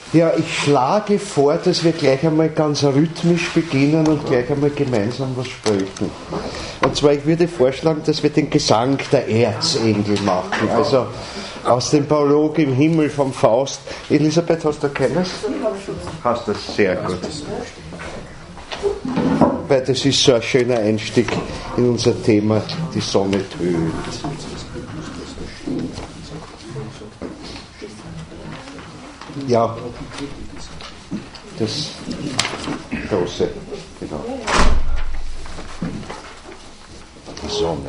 Ja, ich schlage vor, dass wir gleich einmal ganz rhythmisch beginnen und gleich einmal gemeinsam was sprechen. Und zwar, ich würde vorschlagen, dass wir den Gesang der Erzengel machen. Also aus dem Prolog im Himmel vom Faust. Elisabeth, hast du keines? Hast du, sehr gut. Weil das ist so ein schöner Einstieg in unser Thema, die Sonne tönt. Ja, das große, genau. Die Sonne.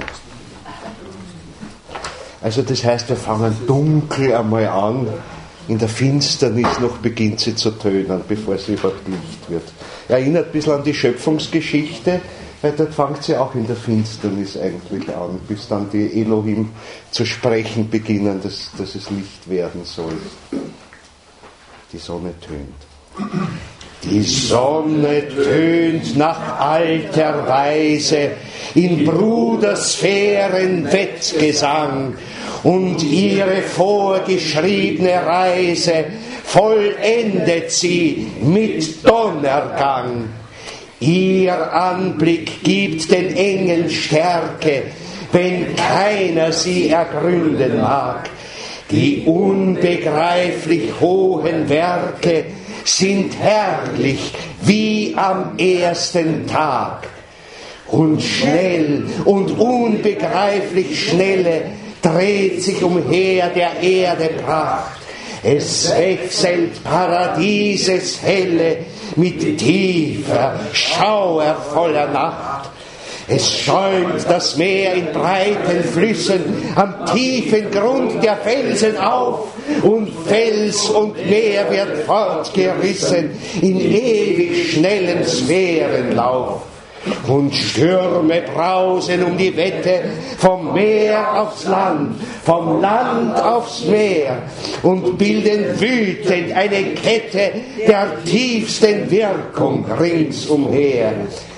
Also das heißt, wir fangen dunkel einmal an, in der Finsternis noch beginnt sie zu tönen, bevor sie überhaupt Licht wird. Erinnert ein bisschen an die Schöpfungsgeschichte, weil dort fängt sie auch in der Finsternis eigentlich an, bis dann die Elohim zu sprechen beginnen, dass es Licht werden soll. Die Sonne tönt. Die Sonne tönt nach alter Weise in Brudersphären Wettgesang und ihre vorgeschriebene Reise vollendet sie mit Donnergang. Ihr Anblick gibt den Engeln Stärke, wenn keiner sie ergründen mag. Die unbegreiflich hohen Werke sind herrlich wie am ersten Tag. Und schnell und unbegreiflich schnelle dreht sich umher der Erde Pracht. Es wechselt Paradieses Helle mit tiefer, schauervoller Nacht. Es schäumt das Meer in breiten Flüssen am tiefen Grund der Felsen auf und Fels und Meer wird fortgerissen in ewig schnellem Sphärenlauf. Und Stürme brausen um die Wette vom Meer aufs Land, vom Land aufs Meer und bilden wütend eine Kette der tiefsten Wirkung ringsumher.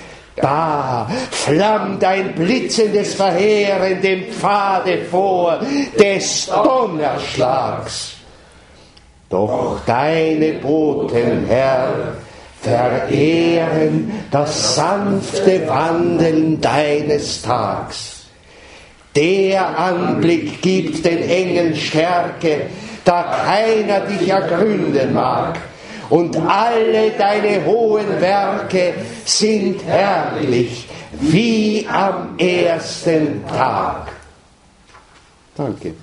Da flammt ein blitzendes Verheeren dem Pfade vor des Donnerschlags. Doch deine Boten, Herr, verehren das sanfte Wandeln deines Tags. Der Anblick gibt den Engeln Stärke, da keiner dich ergründen mag. Und alle deine hohen Werke sind herrlich, wie am ersten Tag. Danke.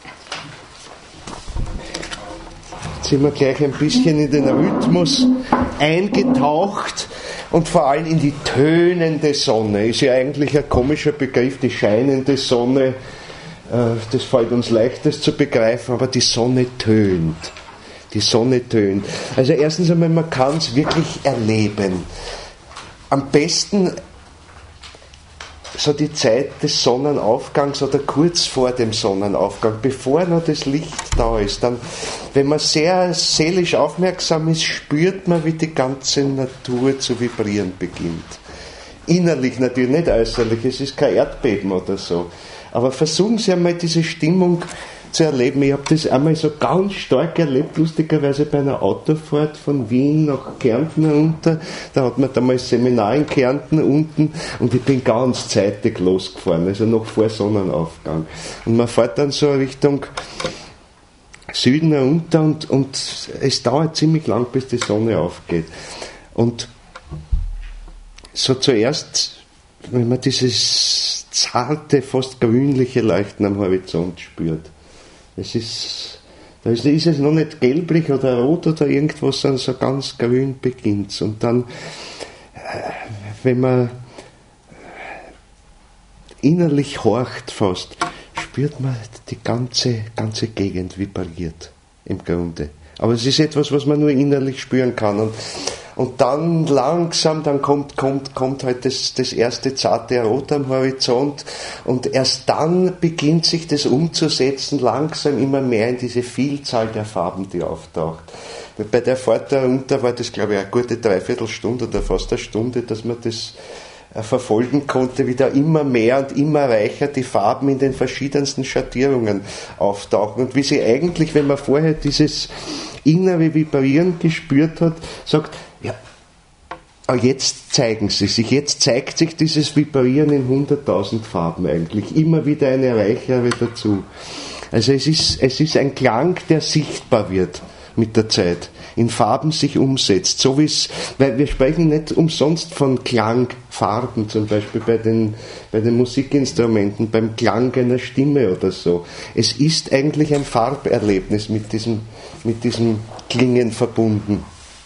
Jetzt sind wir gleich ein bisschen in den Rhythmus eingetaucht und vor allem in die tönende Sonne. Ist ja eigentlich ein komischer Begriff, die scheinende Sonne. Das fällt uns leicht, das zu begreifen, aber die Sonne tönt. Die Sonne tönt. Also erstens einmal, man kann es wirklich erleben. Am besten so die Zeit des Sonnenaufgangs oder kurz vor dem Sonnenaufgang, bevor noch das Licht da ist. Dann, wenn man sehr seelisch aufmerksam ist, spürt man, wie die ganze Natur zu vibrieren beginnt. Innerlich natürlich, nicht äußerlich, es ist kein Erdbeben oder so. Aber versuchen Sie einmal diese Stimmung zu erleben. Ich habe das einmal so ganz stark erlebt, lustigerweise bei einer Autofahrt von Wien nach Kärnten runter. Da hat man damals Seminar in Kärnten unten und ich bin ganz zeitig losgefahren, also noch vor Sonnenaufgang. Und man fährt dann so Richtung Süden runter und es dauert ziemlich lang, bis die Sonne aufgeht. Und so zuerst, wenn man dieses zarte, fast grünliche Leuchten am Horizont spürt, da ist es noch nicht gelblich oder rot oder irgendwas, sondern so ganz grün beginnt. Und dann, wenn man innerlich horcht fast, spürt man, die ganze Gegend vibriert im Grunde. Aber es ist etwas, was man nur innerlich spüren kann. Und dann langsam, dann kommt halt das erste zarte Rot am Horizont und erst dann beginnt sich das umzusetzen, langsam immer mehr in diese Vielzahl der Farben, die auftaucht. Bei der Fahrt da runter war das, glaube ich, eine gute Dreiviertelstunde oder fast eine Stunde, dass man das verfolgen konnte, wie da immer mehr und immer reicher die Farben in den verschiedensten Schattierungen auftauchen und wie sie eigentlich, wenn man vorher dieses innere Vibrieren gespürt hat, sagt, ja, aber jetzt zeigen sie sich, jetzt zeigt sich dieses Vibrieren in 100.000 Farben eigentlich, immer wieder eine reichere dazu. Also es ist ein Klang, der sichtbar wird mit der Zeit, in Farben sich umsetzt, so wie es, weil wir sprechen nicht umsonst von Klangfarben, zum Beispiel bei den Musikinstrumenten, beim Klang einer Stimme oder so. Es ist eigentlich ein Farberlebnis mit diesem Klingen verbunden.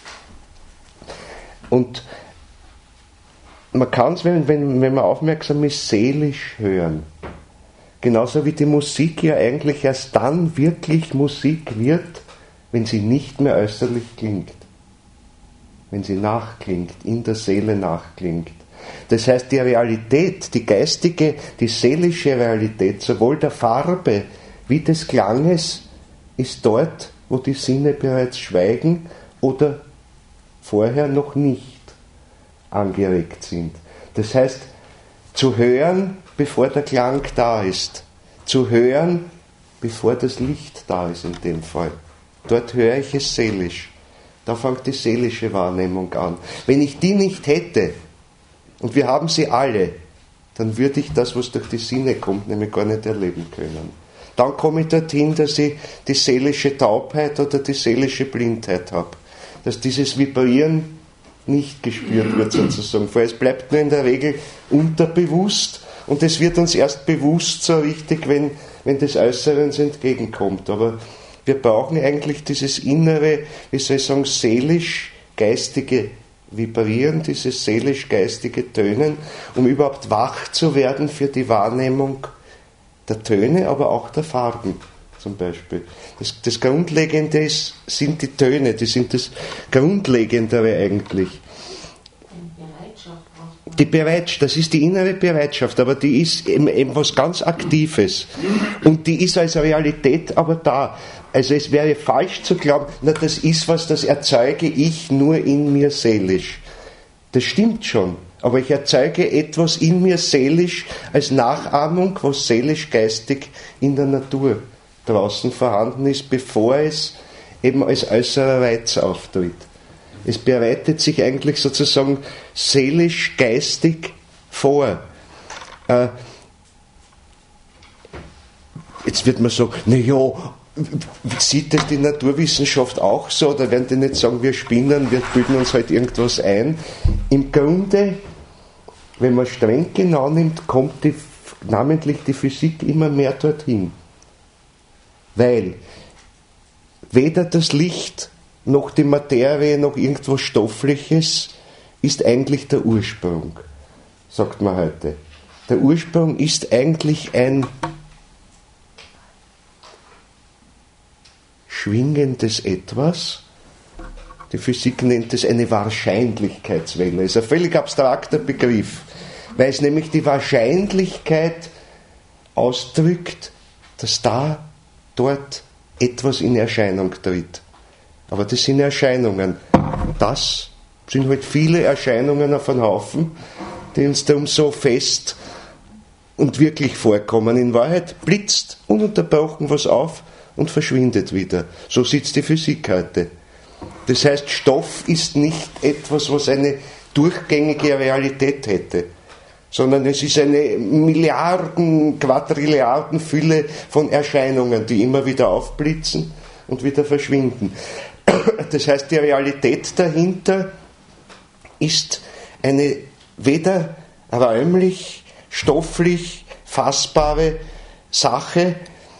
Und man kann es, wenn man aufmerksam ist, seelisch hören. Genauso wie die Musik ja eigentlich erst dann wirklich Musik wird, wenn sie nicht mehr äußerlich klingt. Wenn sie nachklingt, in der Seele nachklingt. Das heißt, die Realität, die geistige, die seelische Realität, sowohl der Farbe wie des Klanges, ist dort, wo die Sinne bereits schweigen oder vorher noch nicht angeregt sind. Das heißt, zu hören, bevor der Klang da ist. Zu hören, bevor das Licht da ist in dem Fall. Dort höre ich es seelisch. Da fängt die seelische Wahrnehmung an. Wenn ich die nicht hätte, und wir haben sie alle, dann würde ich das, was durch die Sinne kommt, nämlich gar nicht erleben können. Dann komme ich dorthin, dass ich die seelische Taubheit oder die seelische Blindheit habe. Dass dieses Vibrieren nicht gespürt wird sozusagen. Weil es bleibt nur in der Regel unterbewusst und es wird uns erst bewusst so richtig, wenn das Äußere uns entgegenkommt. Aber wir brauchen eigentlich dieses innere, wie soll ich sagen, seelisch-geistige Vibrieren, dieses seelisch-geistige Tönen, um überhaupt wach zu werden für die Wahrnehmung der Töne, aber auch der Farben zum Beispiel. Das Grundlegende sind die Töne, die sind das Grundlegendere eigentlich. Die Bereitschaft, das ist die innere Bereitschaft, aber die ist eben was ganz Aktives. Und die ist als Realität aber da. Also es wäre falsch zu glauben, na, das ist was, das erzeuge ich nur in mir seelisch. Das stimmt schon, aber ich erzeuge etwas in mir seelisch als Nachahmung, was seelisch-geistig in der Natur draußen vorhanden ist, bevor es eben als äußerer Reiz auftritt. Es bereitet sich eigentlich sozusagen seelisch-geistig vor. Jetzt wird man sagen, naja, sieht das die Naturwissenschaft auch so? Da werden die nicht sagen, wir spinnen, wir bilden uns halt irgendwas ein. Im Grunde, wenn man streng genau nimmt, kommt namentlich die Physik immer mehr dorthin. Weil weder das Licht noch die Materie noch irgendwas Stoffliches ist eigentlich der Ursprung, sagt man heute. Der Ursprung ist eigentlich ein schwingendes Etwas. Die Physik nennt es eine Wahrscheinlichkeitswelle. Das ist ein völlig abstrakter Begriff, weil es nämlich die Wahrscheinlichkeit ausdrückt, dass dort etwas in Erscheinung tritt. Aber das sind Erscheinungen. Das sind halt viele Erscheinungen auf einen Haufen, die uns darum so fest und wirklich vorkommen. In Wahrheit blitzt ununterbrochen was auf und verschwindet wieder. So sieht die Physik heute. Das heißt, Stoff ist nicht etwas, was eine durchgängige Realität hätte, sondern es ist eine Milliarden, Quadrilliarden Fülle von Erscheinungen, die immer wieder aufblitzen und wieder verschwinden. Das heißt, die Realität dahinter ist eine weder räumlich, stofflich fassbare Sache,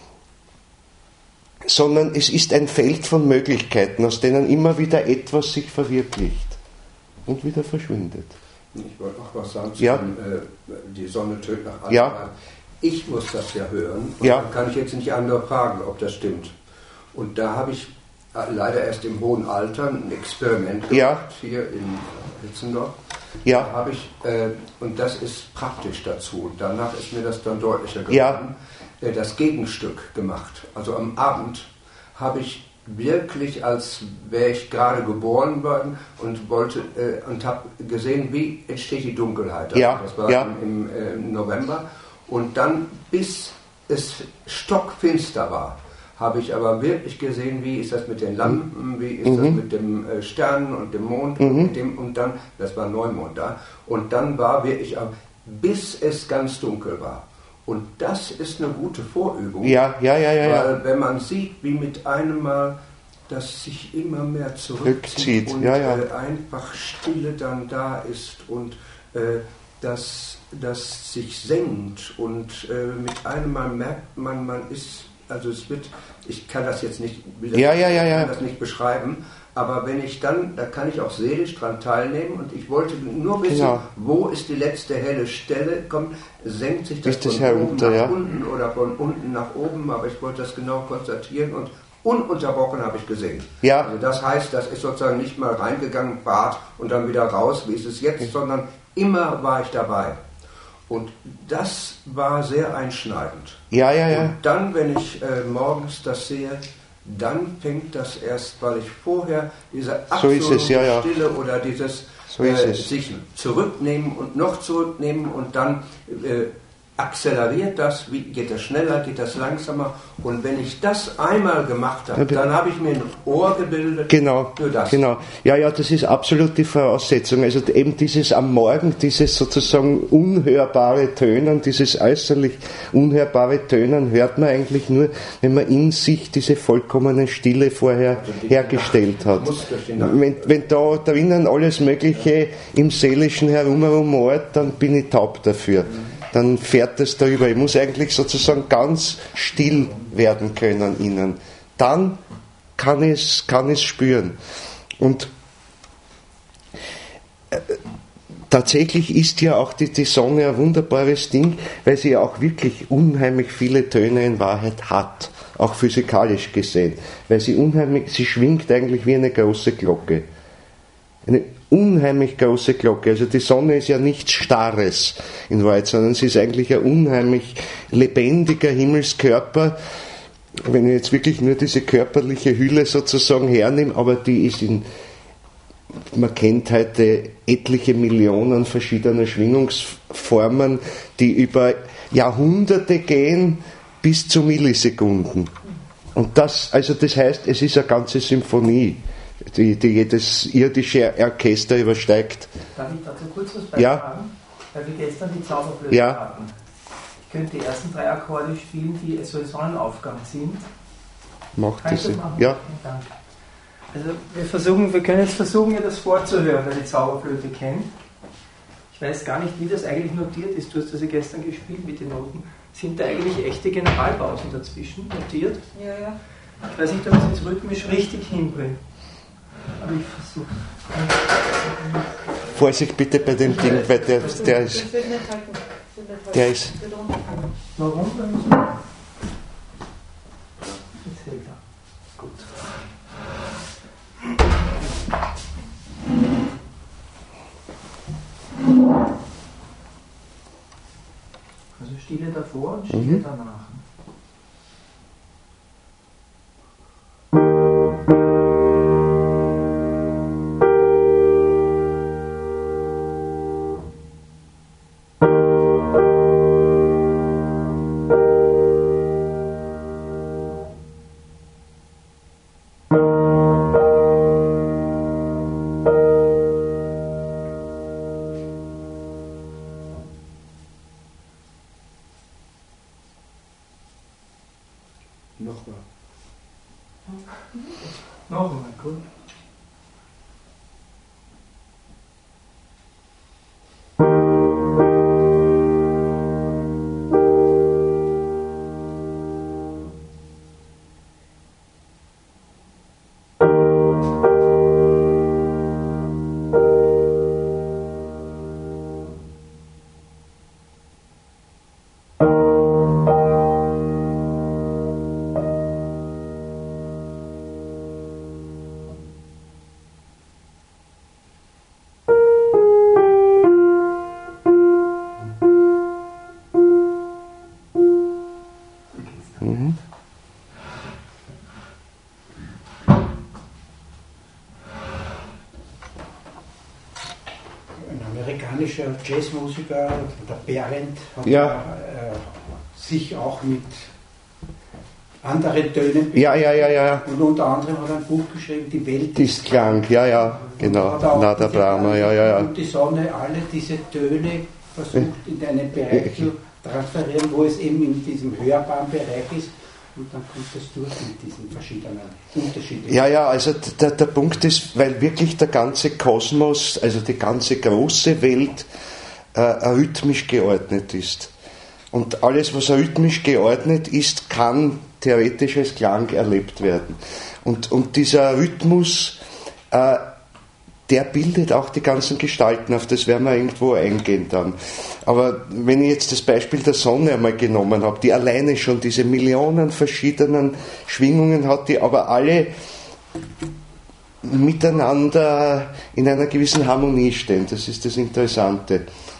sondern es ist ein Feld von Möglichkeiten, aus denen immer wieder etwas sich verwirklicht und wieder verschwindet. Ich wollte noch was sagen, ja. Die Sonne tönt nach allem. Ja. Ich muss das ja hören und ja. Dann kann ich jetzt nicht andere fragen, ob das stimmt. Und da habe ich leider erst im hohen Alter ein Experiment gemacht, hier in Hitzendorf. Ja. Da habe ich, und das ist praktisch dazu, und danach ist mir das dann deutlicher geworden, das Gegenstück gemacht. Also am Abend habe ich wirklich, als wäre ich gerade geboren worden und habe gesehen, wie entsteht die Dunkelheit. Also das war im November. Und dann, bis es stockfinster war, habe ich aber wirklich gesehen, wie ist das mit den Lampen, wie ist das mit dem Sternen und dem Mond und dann, das war Neumond da, und dann war wirklich, bis es ganz dunkel war. Und das ist eine gute Vorübung. Ja. Weil wenn man sieht, wie mit einem Mal das sich immer mehr zurückzieht und einfach Stille dann da ist und das sich senkt und mit einem Mal merkt man ist, also es wird, ich kann das jetzt nicht, kann das nicht beschreiben, aber wenn ich dann, da kann ich auch seelisch dran teilnehmen und ich wollte nur wissen, wo ist die letzte helle Stelle, senkt sich das von oben nach unten oder von unten nach oben, aber ich wollte das genau konstatieren und ununterbrochen habe ich gesehen. Ja. Also das heißt, das ist sozusagen nicht mal reingegangen, Bad und dann wieder raus, wie ist es jetzt, sondern immer war ich dabei. Und das war sehr einschneidend. Und dann, wenn ich morgens das sehe, dann fängt das erst, weil ich vorher diese absolute Stille oder dieses sich zurücknehmen und noch zurücknehmen und dann akzeleriert das, wie geht das schneller, geht das langsamer, und wenn ich das einmal gemacht habe, dann habe ich mir ein Ohr gebildet für das. Genau. Ja, das ist absolut die Voraussetzung. Also eben dieses am Morgen, dieses sozusagen unhörbare Tönen, dieses äußerlich unhörbare Tönen hört man eigentlich nur, wenn man in sich diese vollkommene Stille vorher hergestellt hat. Wenn da drinnen alles Mögliche im Seelischen herumrumort, dann bin ich taub dafür. Dann fährt es darüber. Ich muss eigentlich sozusagen ganz still werden können innen. Dann kann ich es spüren. Und tatsächlich ist ja auch die Sonne ein wunderbares Ding, weil sie ja auch wirklich unheimlich viele Töne in Wahrheit hat, auch physikalisch gesehen. Weil sie schwingt eigentlich wie eine große Glocke. Eine unheimlich große Glocke. Also die Sonne ist ja nichts Starres in Wahrheit, sondern sie ist eigentlich ein unheimlich lebendiger Himmelskörper, wenn ich jetzt wirklich nur diese körperliche Hülle sozusagen hernehme, aber die ist man kennt heute etliche Millionen verschiedener Schwingungsformen, die über Jahrhunderte gehen bis zu Millisekunden. Und das heißt, es ist eine ganze Symphonie, die jedes irdische Orchester übersteigt. Darf ich dazu kurz was beitragen? Weil wir gestern die Zauberflöte hatten. Ich könnte die ersten 3 Akkorde spielen, die so ein Sonnenaufgang sind. Macht das? Ja. Danke. Also wir können jetzt versuchen, ihr das vorzuhören, wer die Zauberflöte kennt. Ich weiß gar nicht, wie das eigentlich notiert ist. Du hast das ja gestern gespielt mit den Noten. Sind da eigentlich echte Generalpausen dazwischen notiert? Ja. Ich weiß nicht, ob ich es jetzt rhythmisch richtig hinbringe. Aber ich versuche. Vorsicht bitte bei dem Ding, weil der ist. Der ist. Warum? Jetzt hält er. Gut. Also Stille davor und Stille danach. Nochmal, gut. andere Töne. Ja. Und unter anderem hat er ein Buch geschrieben, Die Welt ist Klang, genau. Nada Brahma, Und die Sonne, alle diese Töne versucht in einen Bereich zu transferieren, wo es eben in diesem hörbaren Bereich ist. Und dann kommt es durch mit diesen verschiedenen Unterschieden. Ja, also der Punkt ist, weil wirklich der ganze Kosmos, also die ganze große Welt, rhythmisch geordnet ist. Und alles, was rhythmisch geordnet ist, kann theoretisch als Klang erlebt werden. Und dieser Rhythmus, der bildet auch die ganzen Gestalten auf, das werden wir irgendwo eingehen dann. Aber wenn ich jetzt das Beispiel der Sonne einmal genommen habe, die alleine schon diese Millionen verschiedenen Schwingungen hat, die aber alle miteinander in einer gewissen Harmonie stehen, das ist das Interessante.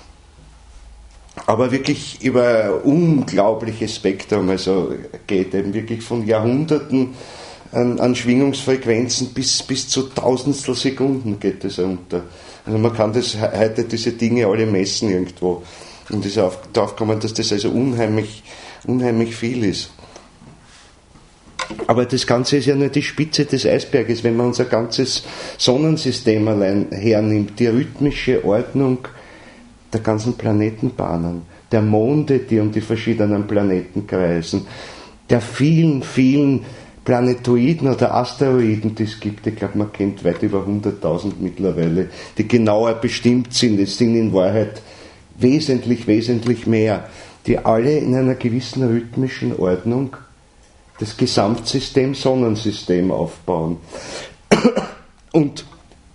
Aber wirklich über ein unglaubliches Spektrum, also geht eben wirklich von Jahrhunderten an Schwingungsfrequenzen bis zu Tausendstel Sekunden geht das runter. Also man kann das heute diese Dinge alle messen irgendwo und ist darauf kommen, dass das also unheimlich viel ist. Aber das Ganze ist ja nur die Spitze des Eisberges, wenn man unser ganzes Sonnensystem allein hernimmt, die rhythmische Ordnung der ganzen Planetenbahnen, der Monde, die um die verschiedenen Planeten kreisen, der vielen Planetoiden oder Asteroiden, die es gibt. Ich glaube, man kennt weit über 100.000 mittlerweile, die genauer bestimmt sind. Es sind in Wahrheit wesentlich mehr, die alle in einer gewissen rhythmischen Ordnung das Gesamtsystem Sonnensystem aufbauen. Und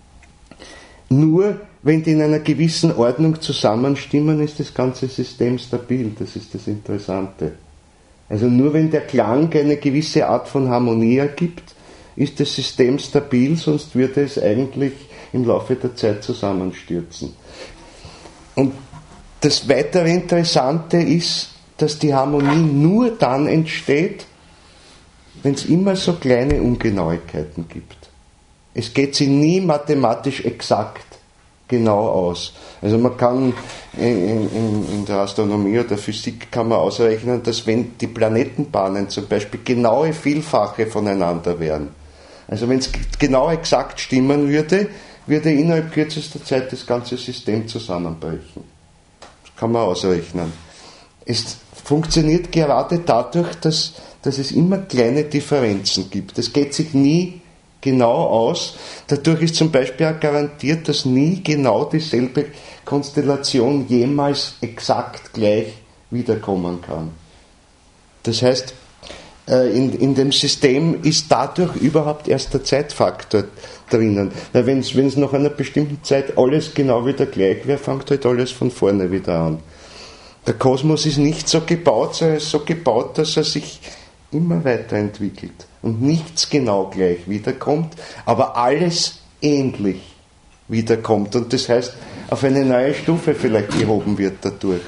nur wenn die in einer gewissen Ordnung zusammenstimmen, ist das ganze System stabil. Das ist das Interessante. Also nur wenn der Klang eine gewisse Art von Harmonie ergibt, ist das System stabil, sonst würde es eigentlich im Laufe der Zeit zusammenstürzen. Und das weitere Interessante ist, dass die Harmonie nur dann entsteht, wenn es immer so kleine Ungenauigkeiten gibt. Es geht sie nie mathematisch exakt genau aus. Also man kann in der Astronomie oder Physik kann man ausrechnen, dass wenn die Planetenbahnen zum Beispiel genaue Vielfache voneinander wären, also wenn es genau exakt stimmen würde innerhalb kürzester Zeit das ganze System zusammenbrechen. Das kann man ausrechnen. Es funktioniert gerade dadurch, dass es immer kleine Differenzen gibt. Es geht sich nie genau aus. Dadurch ist zum Beispiel auch garantiert, dass nie genau dieselbe Konstellation jemals exakt gleich wiederkommen kann. Das heißt, in dem System ist dadurch überhaupt erst der Zeitfaktor drinnen. Weil wenn es nach einer bestimmten Zeit alles genau wieder gleich wäre, fängt halt alles von vorne wieder an. Der Kosmos ist nicht so gebaut, sondern ist so gebaut, dass er sich immer weiterentwickelt und nichts genau gleich wiederkommt, aber alles ähnlich wiederkommt und das heißt, auf eine neue Stufe vielleicht gehoben wird dadurch.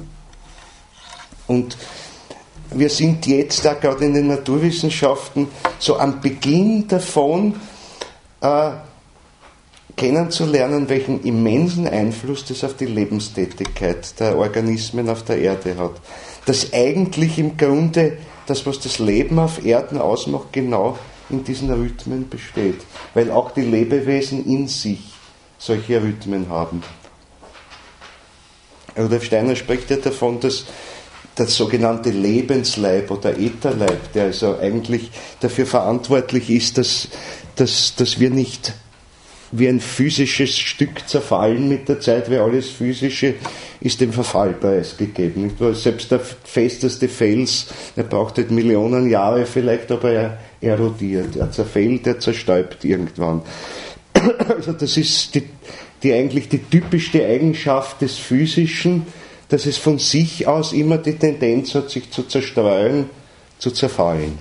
Und wir sind jetzt da gerade in den Naturwissenschaften so am Beginn davon, kennenzulernen, welchen immensen Einfluss das auf die Lebenstätigkeit der Organismen auf der Erde hat. Dass eigentlich im Grunde das, was das Leben auf Erden ausmacht, genau in diesen Rhythmen besteht. Weil auch die Lebewesen in sich solche Rhythmen haben. Rudolf Steiner spricht ja davon, dass das sogenannte Lebensleib oder Ätherleib, der also eigentlich dafür verantwortlich ist, dass wir nicht wie ein physisches Stück zerfallen mit der Zeit, weil alles Physische ist dem Verfall preisgegeben. Selbst der festeste Fels, der braucht halt Millionen Jahre vielleicht, aber er erodiert, er zerfällt, er zerstäubt irgendwann. Also das ist die eigentlich die typischste Eigenschaft des Physischen, dass es von sich aus immer die Tendenz hat, sich zu zerstreuen, zu zerfallen.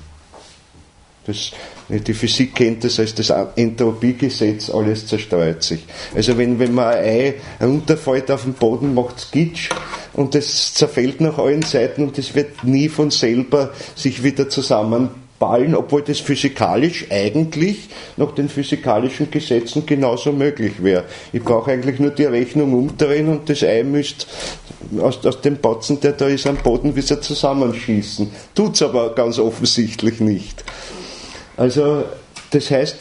Die Physik kennt das als das Entropiegesetz, alles zerstreut sich. Also wenn man ein Ei runterfällt auf den Boden, macht es Gitsch und es zerfällt nach allen Seiten und es wird nie von selber sich wieder Ballen, obwohl das physikalisch eigentlich nach den physikalischen Gesetzen genauso möglich wäre. Ich brauche eigentlich nur die Rechnung umdrehen und das Ei müsste aus dem Batzen, der da ist, am Boden wieder zusammenschießen. Tut's aber ganz offensichtlich nicht. Also, das heißt,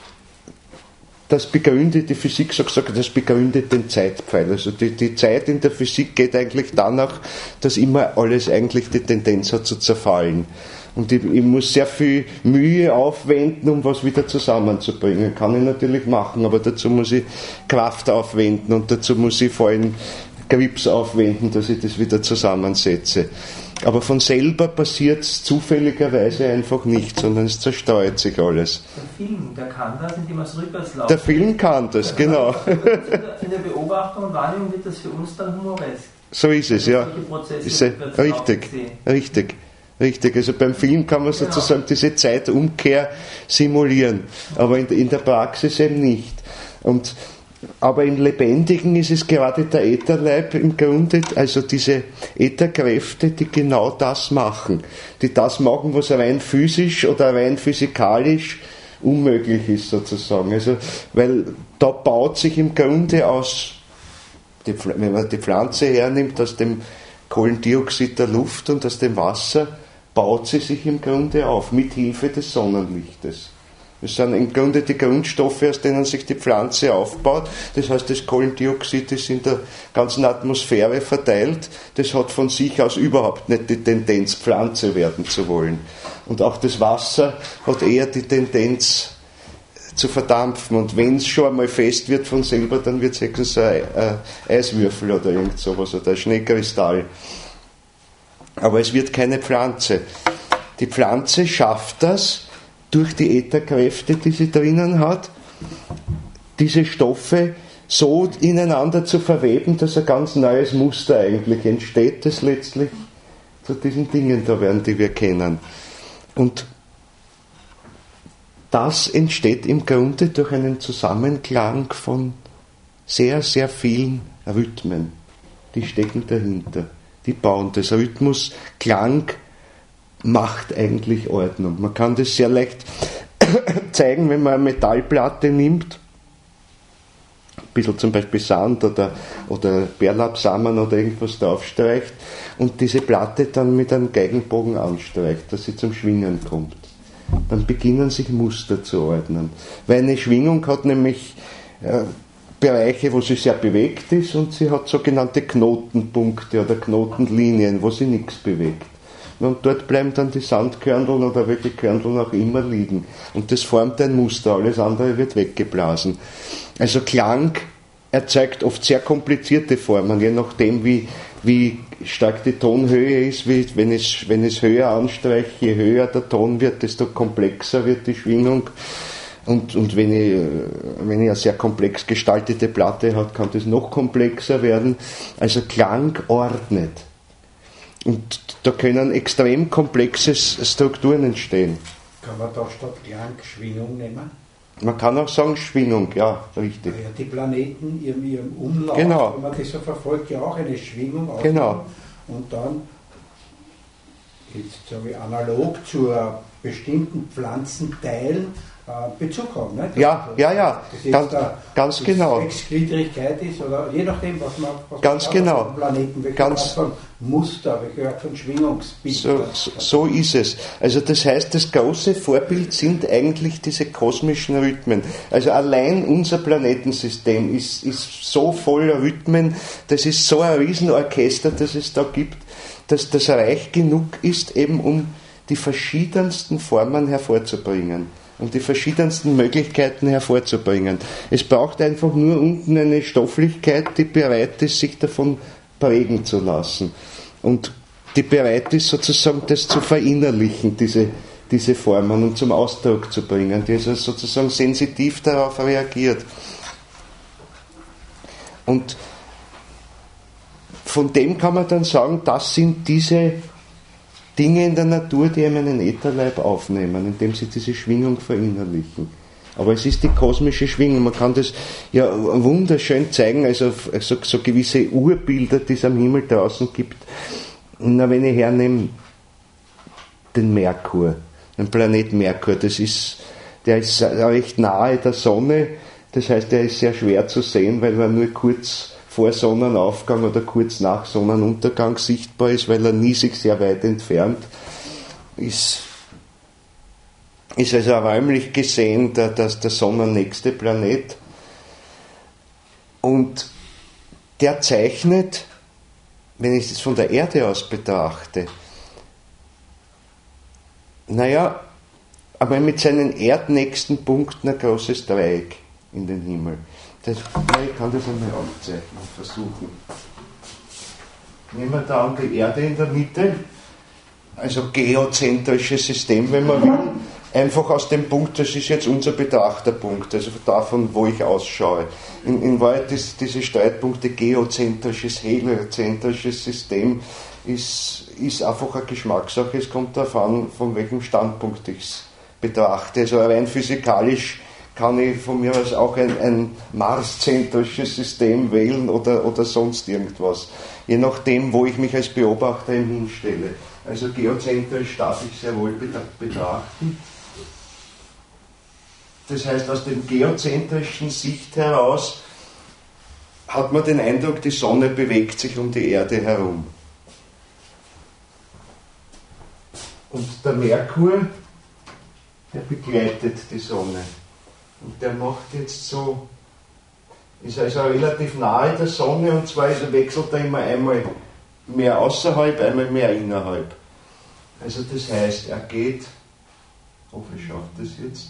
das begründet, die Physik sagt, das begründet den Zeitpfeil. Also die Zeit in der Physik geht eigentlich danach, dass immer alles eigentlich die Tendenz hat zu zerfallen. Und ich muss sehr viel Mühe aufwenden, um was wieder zusammenzubringen. Kann ich natürlich machen, aber dazu muss ich Kraft aufwenden und dazu muss ich vor allem Grips aufwenden, dass ich das wieder zusammensetze. Aber von selber passiert es zufälligerweise einfach nicht, sondern es zerstreut sich alles. Der Film, der kann das, indem er es rückwärts läuft. Der Film kann das, genau. In der Beobachtung und Wahrnehmung wird das für uns dann humoresk. So ist es, ja. Ist richtig. Also beim Film kann man sozusagen diese Zeitumkehr simulieren, aber in der Praxis eben nicht. Aber im Lebendigen ist es gerade der Ätherleib im Grunde, also diese Ätherkräfte, die genau das machen. Die das machen, was rein physisch oder rein physikalisch unmöglich ist sozusagen. Also, weil da baut sich im Grunde aus, wenn man die Pflanze hernimmt, aus dem Kohlendioxid der Luft und aus dem Wasser, baut sie sich im Grunde auf, mit Hilfe des Sonnenlichtes. Das sind im Grunde die Grundstoffe, aus denen sich die Pflanze aufbaut. Das heißt, das Kohlendioxid ist in der ganzen Atmosphäre verteilt. Das hat von sich aus überhaupt nicht die Tendenz, Pflanze werden zu wollen. Und auch das Wasser hat eher die Tendenz zu verdampfen. Und wenn es schon einmal fest wird von selber, dann wird es höchstens ein Eiswürfel oder irgend sowas oder ein Schneekristall. Aber es wird keine Pflanze. Die Pflanze schafft das, durch die Ätherkräfte, die sie drinnen hat, diese Stoffe so ineinander zu verweben, dass ein ganz neues Muster eigentlich entsteht, das letztlich zu diesen Dingen da werden, die wir kennen. Und das entsteht im Grunde durch einen Zusammenklang von sehr, sehr vielen Rhythmen. Die stecken dahinter. Die bauen das. Rhythmus, Klang macht eigentlich Ordnung. Man kann das sehr leicht zeigen, wenn man eine Metallplatte nimmt, ein bisschen zum Beispiel Sand oder Bärlapsamen oder irgendwas draufstreicht und diese Platte dann mit einem Geigenbogen anstreicht, dass sie zum Schwingen kommt. Dann beginnen sich Muster zu ordnen. Weil eine Schwingung hat nämlich Bereiche, wo sie sehr bewegt ist und sie hat sogenannte Knotenpunkte oder Knotenlinien, wo sie nichts bewegt. Und dort bleiben dann die Sandkörneln oder welche Körneln auch immer liegen. Und das formt ein Muster, alles andere wird weggeblasen. Also Klang erzeugt oft sehr komplizierte Formen, je nachdem wie stark die Tonhöhe ist, wenn es höher anstreiche, je höher der Ton wird, desto komplexer wird die Schwingung. Und wenn ich eine sehr komplex gestaltete Platte habe, kann das noch komplexer werden. Also Klang ordnet. Und da können extrem komplexe Strukturen entstehen. Kann man da statt Klang Schwingung nehmen? Man kann auch sagen Schwingung, ja, richtig. Ja, die Planeten in ihrem Umlauf, genau. wenn man das so verfolgt, ja auch eine Schwingung aufnehmen. Genau. Und dann, jetzt sage ich, analog zu bestimmten Pflanzenteilen Bezug haben. Ne? Ganz genau. Sechsgliedrigkeit ist oder je nachdem, was man ganz genau. Auf dem Planeten, welche Art von Muster, welche Art von Schwingungsbild. So ist es. Also das heißt, das große Vorbild sind eigentlich diese kosmischen Rhythmen. Also allein unser Planetensystem ist so voller Rhythmen, das ist so ein Riesenorchester, das es da gibt, dass das reich genug ist, eben um die verschiedensten Formen hervorzubringen. Um die verschiedensten Möglichkeiten hervorzubringen. Es braucht einfach nur unten eine Stofflichkeit, die bereit ist, sich davon prägen zu lassen. Und die bereit ist, sozusagen das zu verinnerlichen, diese Formen, und zum Ausdruck zu bringen, die also sozusagen sensitiv darauf reagiert. Und von dem kann man dann sagen, das sind diese Dinge in der Natur, die einem einen Ätherleib aufnehmen, indem sie diese Schwingung verinnerlichen. Aber es ist die kosmische Schwingung. Man kann das ja wunderschön zeigen, also so gewisse Urbilder, die es am Himmel draußen gibt. Na, wenn ich hernehme den Merkur. ein Planet Merkur. Der ist recht nahe der Sonne, das heißt, der ist sehr schwer zu sehen, weil er nur kurz vor Sonnenaufgang oder kurz nach Sonnenuntergang sichtbar ist, weil er nie sich sehr weit entfernt ist. Ist also räumlich gesehen der sonnennächste Planet. Und der zeichnet, wenn ich es von der Erde aus betrachte, aber mit seinen erdnächsten Punkten ein großes Dreieck in den Himmel. Ich kann das einmal aufzeichnen und versuchen. Nehmen wir da an die Erde in der Mitte, also geozentrisches System, wenn man will, einfach aus dem Punkt, das ist jetzt unser Betrachterpunkt, also davon, wo ich ausschaue. In Wahrheit ist diese Streitpunkte geozentrisches, heliozentrisches System ist einfach eine Geschmackssache, es kommt darauf an, von welchem Standpunkt ich es betrachte. Also rein physikalisch kann ich von mir aus auch ein marszentrisches System wählen oder sonst irgendwas. Je nachdem, wo ich mich als Beobachter hinstelle. Also geozentrisch darf ich sehr wohl betrachten. Das heißt, aus der geozentrischen Sicht heraus hat man den Eindruck, die Sonne bewegt sich um die Erde herum. Und der Merkur, der begleitet die Sonne. Und der macht jetzt so, ist also relativ nahe der Sonne, und zwar wechselt er immer einmal mehr außerhalb, einmal mehr innerhalb. Also das heißt, er geht, ich hoffe, ich schaffe das jetzt,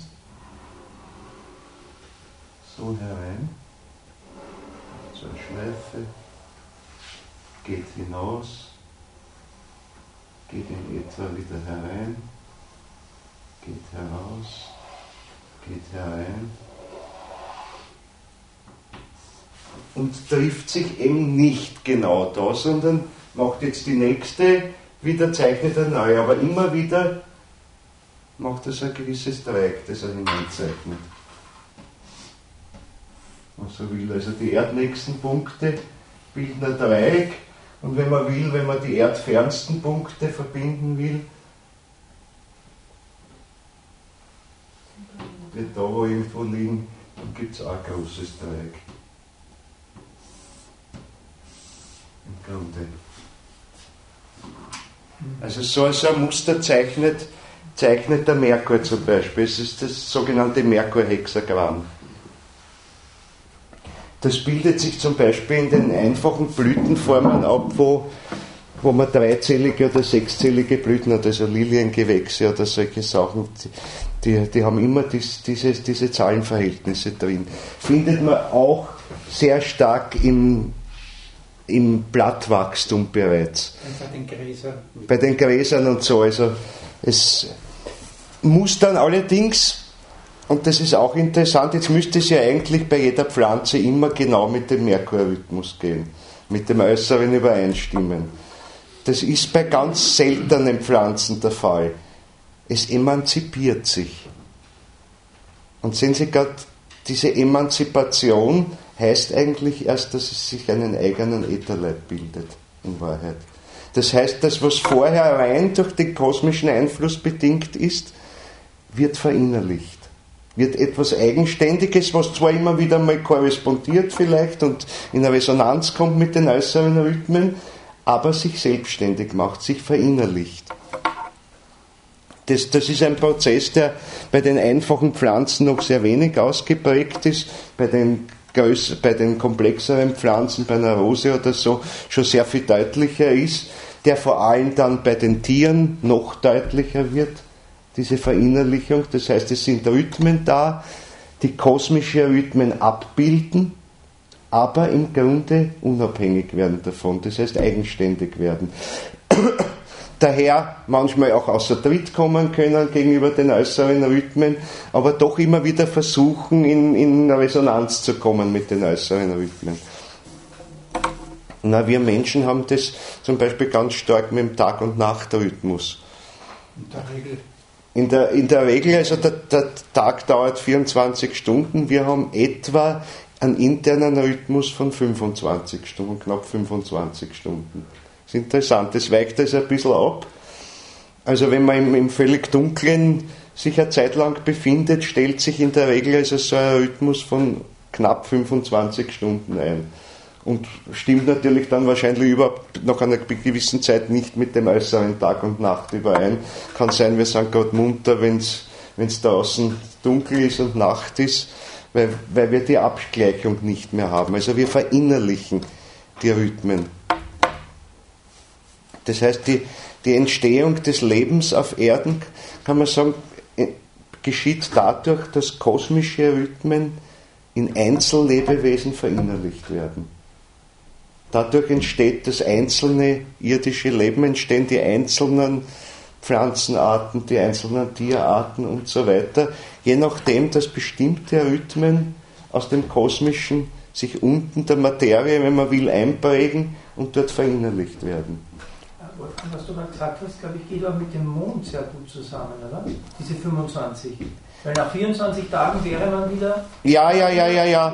so herein, so eine Schleife, geht hinaus, geht in etwa wieder herein, geht heraus, geht herein und trifft sich eben nicht genau da, sondern macht jetzt die nächste, wieder zeichnet er neu, aber immer wieder macht er so ein gewisses Dreieck, das er hineinzeichnet. Was er will. Also die erdnächsten Punkte bilden ein Dreieck, und wenn man will, wenn man die erdfernsten Punkte verbinden will, wird da wo irgendwo liegen, dann gibt es auch ein großes Dreieck. Im Grunde. Also so ein Muster zeichnet der Merkur zum Beispiel. Es ist das sogenannte Merkur-Hexagramm. Das bildet sich zum Beispiel in den einfachen Blütenformen ab, wo man dreizählige oder sechszählige Blüten hat, also Liliengewächse oder solche Sachen, die haben immer diese Zahlenverhältnisse drin. Findet man auch sehr stark im Blattwachstum bereits. Bei den Gräsern. Bei den Gräsern und so. Also es muss dann allerdings, und das ist auch interessant, jetzt müsste es ja eigentlich bei jeder Pflanze immer genau mit dem Merkurrhythmus gehen, mit dem Äußeren übereinstimmen. Das ist bei ganz seltenen Pflanzen der Fall. Es emanzipiert sich. Und sehen Sie gerade, diese Emanzipation heißt eigentlich erst, dass es sich einen eigenen Ätherleib bildet, in Wahrheit. Das heißt, das, was vorher rein durch den kosmischen Einfluss bedingt ist, wird verinnerlicht. Wird etwas Eigenständiges, was zwar immer wieder mal korrespondiert vielleicht und in Resonanz kommt mit den äußeren Rhythmen, aber sich selbstständig macht, sich verinnerlicht. Das ist ein Prozess, der bei den einfachen Pflanzen noch sehr wenig ausgeprägt ist, bei den komplexeren Pflanzen, bei einer Rose oder so, schon sehr viel deutlicher ist, der vor allem dann bei den Tieren noch deutlicher wird, diese Verinnerlichung. Das heißt, es sind Rhythmen da, die kosmische Rhythmen abbilden, aber im Grunde unabhängig werden davon, das heißt eigenständig werden. Daher manchmal auch außer Tritt kommen können gegenüber den äußeren Rhythmen, aber doch immer wieder versuchen, in Resonanz zu kommen mit den äußeren Rhythmen. Wir Menschen haben das zum Beispiel ganz stark mit dem Tag- und Nachtrhythmus. In der Regel, also der Tag dauert 24 Stunden, wir haben etwa einen internen Rhythmus von 25 Stunden, knapp 25 Stunden. Das ist interessant, das weicht das ein bisschen ab. Also wenn man im völlig Dunklen sich eine Zeit lang befindet, stellt sich in der Regel also so ein Rhythmus von knapp 25 Stunden ein. Und stimmt natürlich dann wahrscheinlich überhaupt nach einer gewissen Zeit nicht mit dem äußeren Tag und Nacht überein. Kann sein, wir sind gerade munter, wenn es draußen dunkel ist und Nacht ist, weil wir die Abgleichung nicht mehr haben. Also wir verinnerlichen die Rhythmen. Das heißt, die Entstehung des Lebens auf Erden, kann man sagen, geschieht dadurch, dass kosmische Rhythmen in Einzellebewesen verinnerlicht werden. Dadurch entsteht das einzelne irdische Leben, entstehen die einzelnen Pflanzenarten, die einzelnen Tierarten und so weiter, je nachdem, dass bestimmte Rhythmen aus dem Kosmischen sich unten der Materie, wenn man will, einprägen und dort verinnerlicht werden. Was du gerade gesagt hast, glaube ich, geht auch mit dem Mond sehr gut zusammen, oder? Diese 25. Weil nach 24 Tagen wäre man wieder... Ja.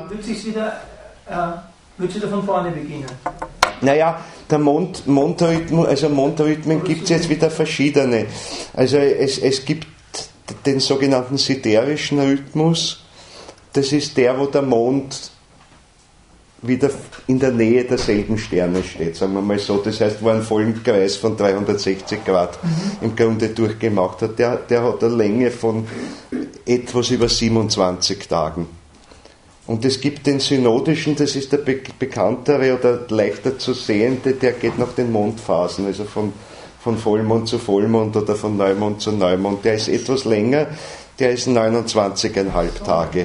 Wird wieder von vorne beginnen? Naja, der Mondrhythmen gibt es jetzt wieder verschiedene. Also es gibt den sogenannten siderischen Rhythmus. Das ist der, wo der Mond wieder in der Nähe derselben Sterne steht, sagen wir mal so. Das heißt, wo er einen vollen Kreis von 360 Grad im Grunde durchgemacht hat. Der hat eine Länge von etwas über 27 Tagen. Und es gibt den synodischen, das ist der bekanntere oder leichter zu sehende, der geht nach den Mondphasen, also von Vollmond zu Vollmond oder von Neumond zu Neumond. Der ist etwas länger, der ist 29,5 Tage.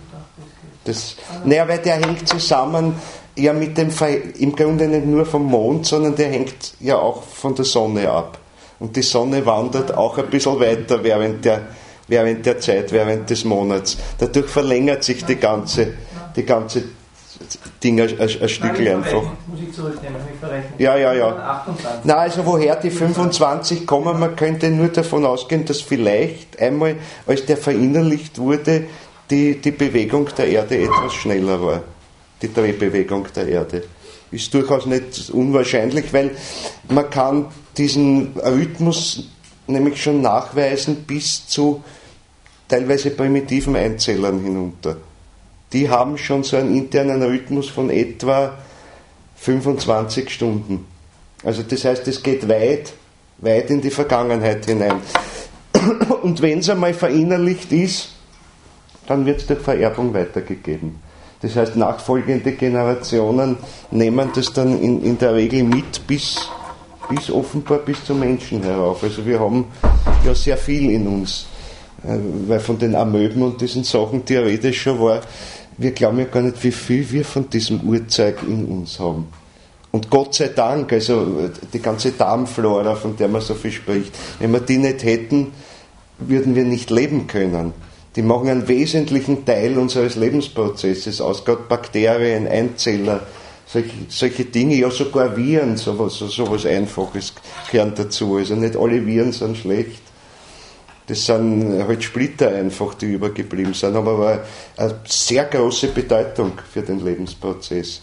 Weil der hängt zusammen ja mit dem, im Grunde nicht nur vom Mond, sondern der hängt ja auch von der Sonne ab. Und die Sonne wandert auch ein bisschen weiter während der Zeit, während des Monats. Dadurch verlängert sich die ganze Ding ein Stückchen einfach. Muss ich zurücknehmen, ich verrechnen. Ja. Na, also woher die 25 kommen, man könnte nur davon ausgehen, dass vielleicht einmal, als der verinnerlicht wurde, die Bewegung der Erde etwas schneller war. Die Drehbewegung der Erde. Ist durchaus nicht unwahrscheinlich, weil man kann diesen Rhythmus nämlich schon nachweisen bis zu teilweise primitiven Einzellern hinunter. Die haben schon so einen internen Rhythmus von etwa 25 Stunden. Also das heißt, es geht weit in die Vergangenheit hinein. Und wenn es einmal verinnerlicht ist, dann wird es durch Vererbung weitergegeben. Das heißt, nachfolgende Generationen nehmen das dann in der Regel mit bis offenbar bis zum Menschen herauf. Also wir haben ja sehr viel in uns, weil von den Amöben und diesen Sachen theoretisch schon war, wir glauben ja gar nicht, wie viel wir von diesem Urzeug in uns haben. Und Gott sei Dank, also die ganze Darmflora, von der man so viel spricht, wenn wir die nicht hätten, würden wir nicht leben können. Die machen einen wesentlichen Teil unseres Lebensprozesses aus, gerade Bakterien, Einzeller, solche Dinge, ja sogar Viren, sowas Einfaches gehören dazu. Also nicht alle Viren sind schlecht. Das sind halt Splitter einfach, die übergeblieben sind, haben aber eine sehr große Bedeutung für den Lebensprozess.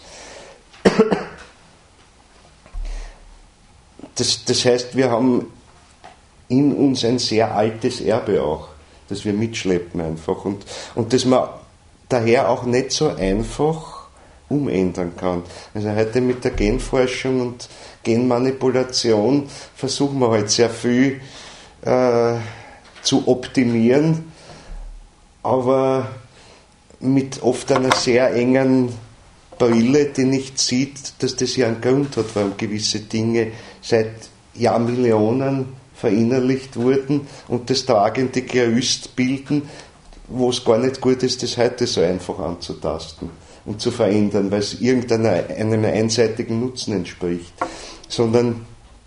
Das heißt, wir haben in uns ein sehr altes Erbe auch, das wir mitschleppen einfach und das man daher auch nicht so einfach umändern kann. Also heute mit der Genforschung und Genmanipulation versuchen wir halt sehr viel zu optimieren, aber mit oft einer sehr engen Brille, die nicht sieht, dass das ja einen Grund hat, warum gewisse Dinge seit Jahrmillionen verinnerlicht wurden und das tragende Gerüst bilden, wo es gar nicht gut ist, das heute so einfach anzutasten und zu verändern, weil es einem einseitigen Nutzen entspricht, sondern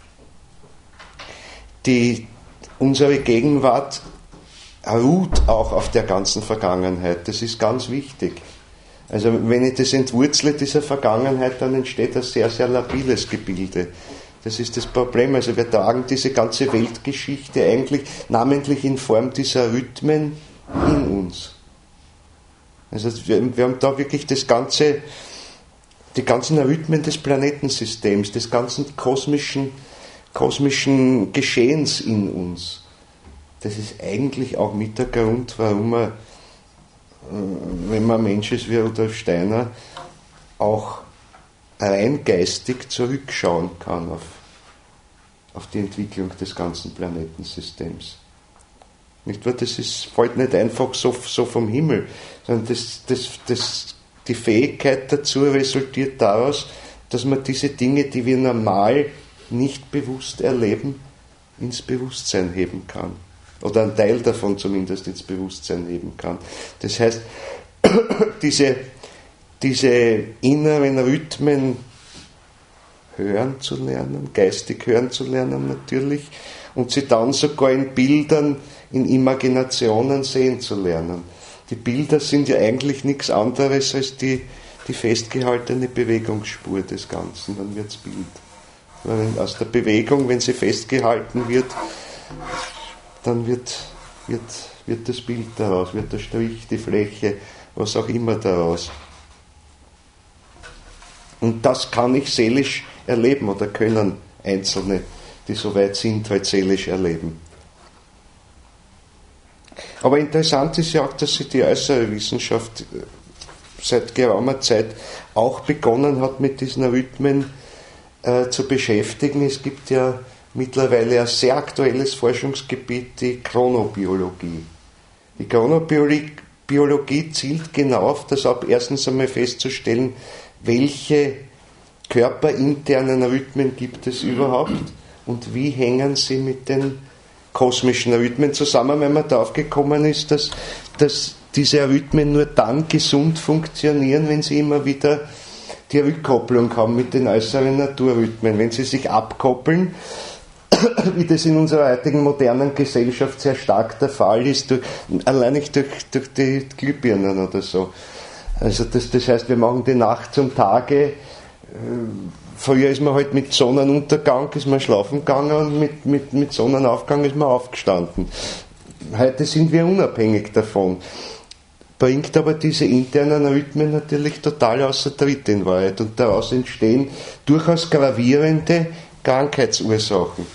unsere Gegenwart ruht auch auf der ganzen Vergangenheit. Das ist ganz wichtig. Also wenn ich das entwurzle, dieser Vergangenheit, dann entsteht ein sehr, sehr labiles Gebilde. Das ist das Problem. Also wir tragen diese ganze Weltgeschichte eigentlich namentlich in Form dieser Rhythmen in uns. Also wir haben da wirklich die ganzen Rhythmen des Planetensystems, des ganzen kosmischen kosmischen Geschehens in uns. Das ist eigentlich auch mit der Grund, warum man, wenn man Mensch ist wie Rudolf Steiner, auch rein geistig zurückschauen kann auf die Entwicklung des ganzen Planetensystems. Nicht wahr? Fällt nicht einfach so vom Himmel, sondern die Fähigkeit dazu resultiert daraus, dass man diese Dinge, die wir normal nicht bewusst erleben, ins Bewusstsein heben kann. Oder einen Teil davon zumindest ins Bewusstsein heben kann. Das heißt, diese inneren Rhythmen hören zu lernen, geistig hören zu lernen natürlich, und sie dann sogar in Bildern, in Imaginationen sehen zu lernen. Die Bilder sind ja eigentlich nichts anderes als die festgehaltene Bewegungsspur des Ganzen, dann wird es Bild. Weil aus der Bewegung, wenn sie festgehalten wird, dann wird das Bild daraus, wird der Strich, die Fläche, was auch immer daraus. Und das kann ich seelisch erleben oder können Einzelne, die so weit sind, halt seelisch erleben. Aber interessant ist ja auch, dass sich die äußere Wissenschaft seit geraumer Zeit auch begonnen hat, mit diesen Rhythmen zu beschäftigen. Es gibt ja mittlerweile ein sehr aktuelles Forschungsgebiet, die Chronobiologie. Die Chronobiologie zielt genau auf das ab, erstens einmal festzustellen, welche körperinternen Rhythmen gibt es überhaupt und wie hängen sie mit den kosmischen Rhythmen zusammen, wenn man darauf gekommen ist, dass diese Rhythmen nur dann gesund funktionieren, wenn sie immer wieder die Rückkopplung haben mit den äußeren Naturrhythmen. Wenn sie sich abkoppeln, wie das in unserer heutigen modernen Gesellschaft sehr stark der Fall ist, allein nicht durch die Glühbirnen oder so. Also das heißt, wir machen die Nacht zum Tage. Früher ist man halt mit Sonnenuntergang ist man schlafen gegangen und mit Sonnenaufgang ist man aufgestanden. Heute sind wir unabhängig davon. Bringt aber diese internen Rhythmen natürlich total außer Tritt in Wahrheit und daraus entstehen durchaus gravierende Krankheitsursachen.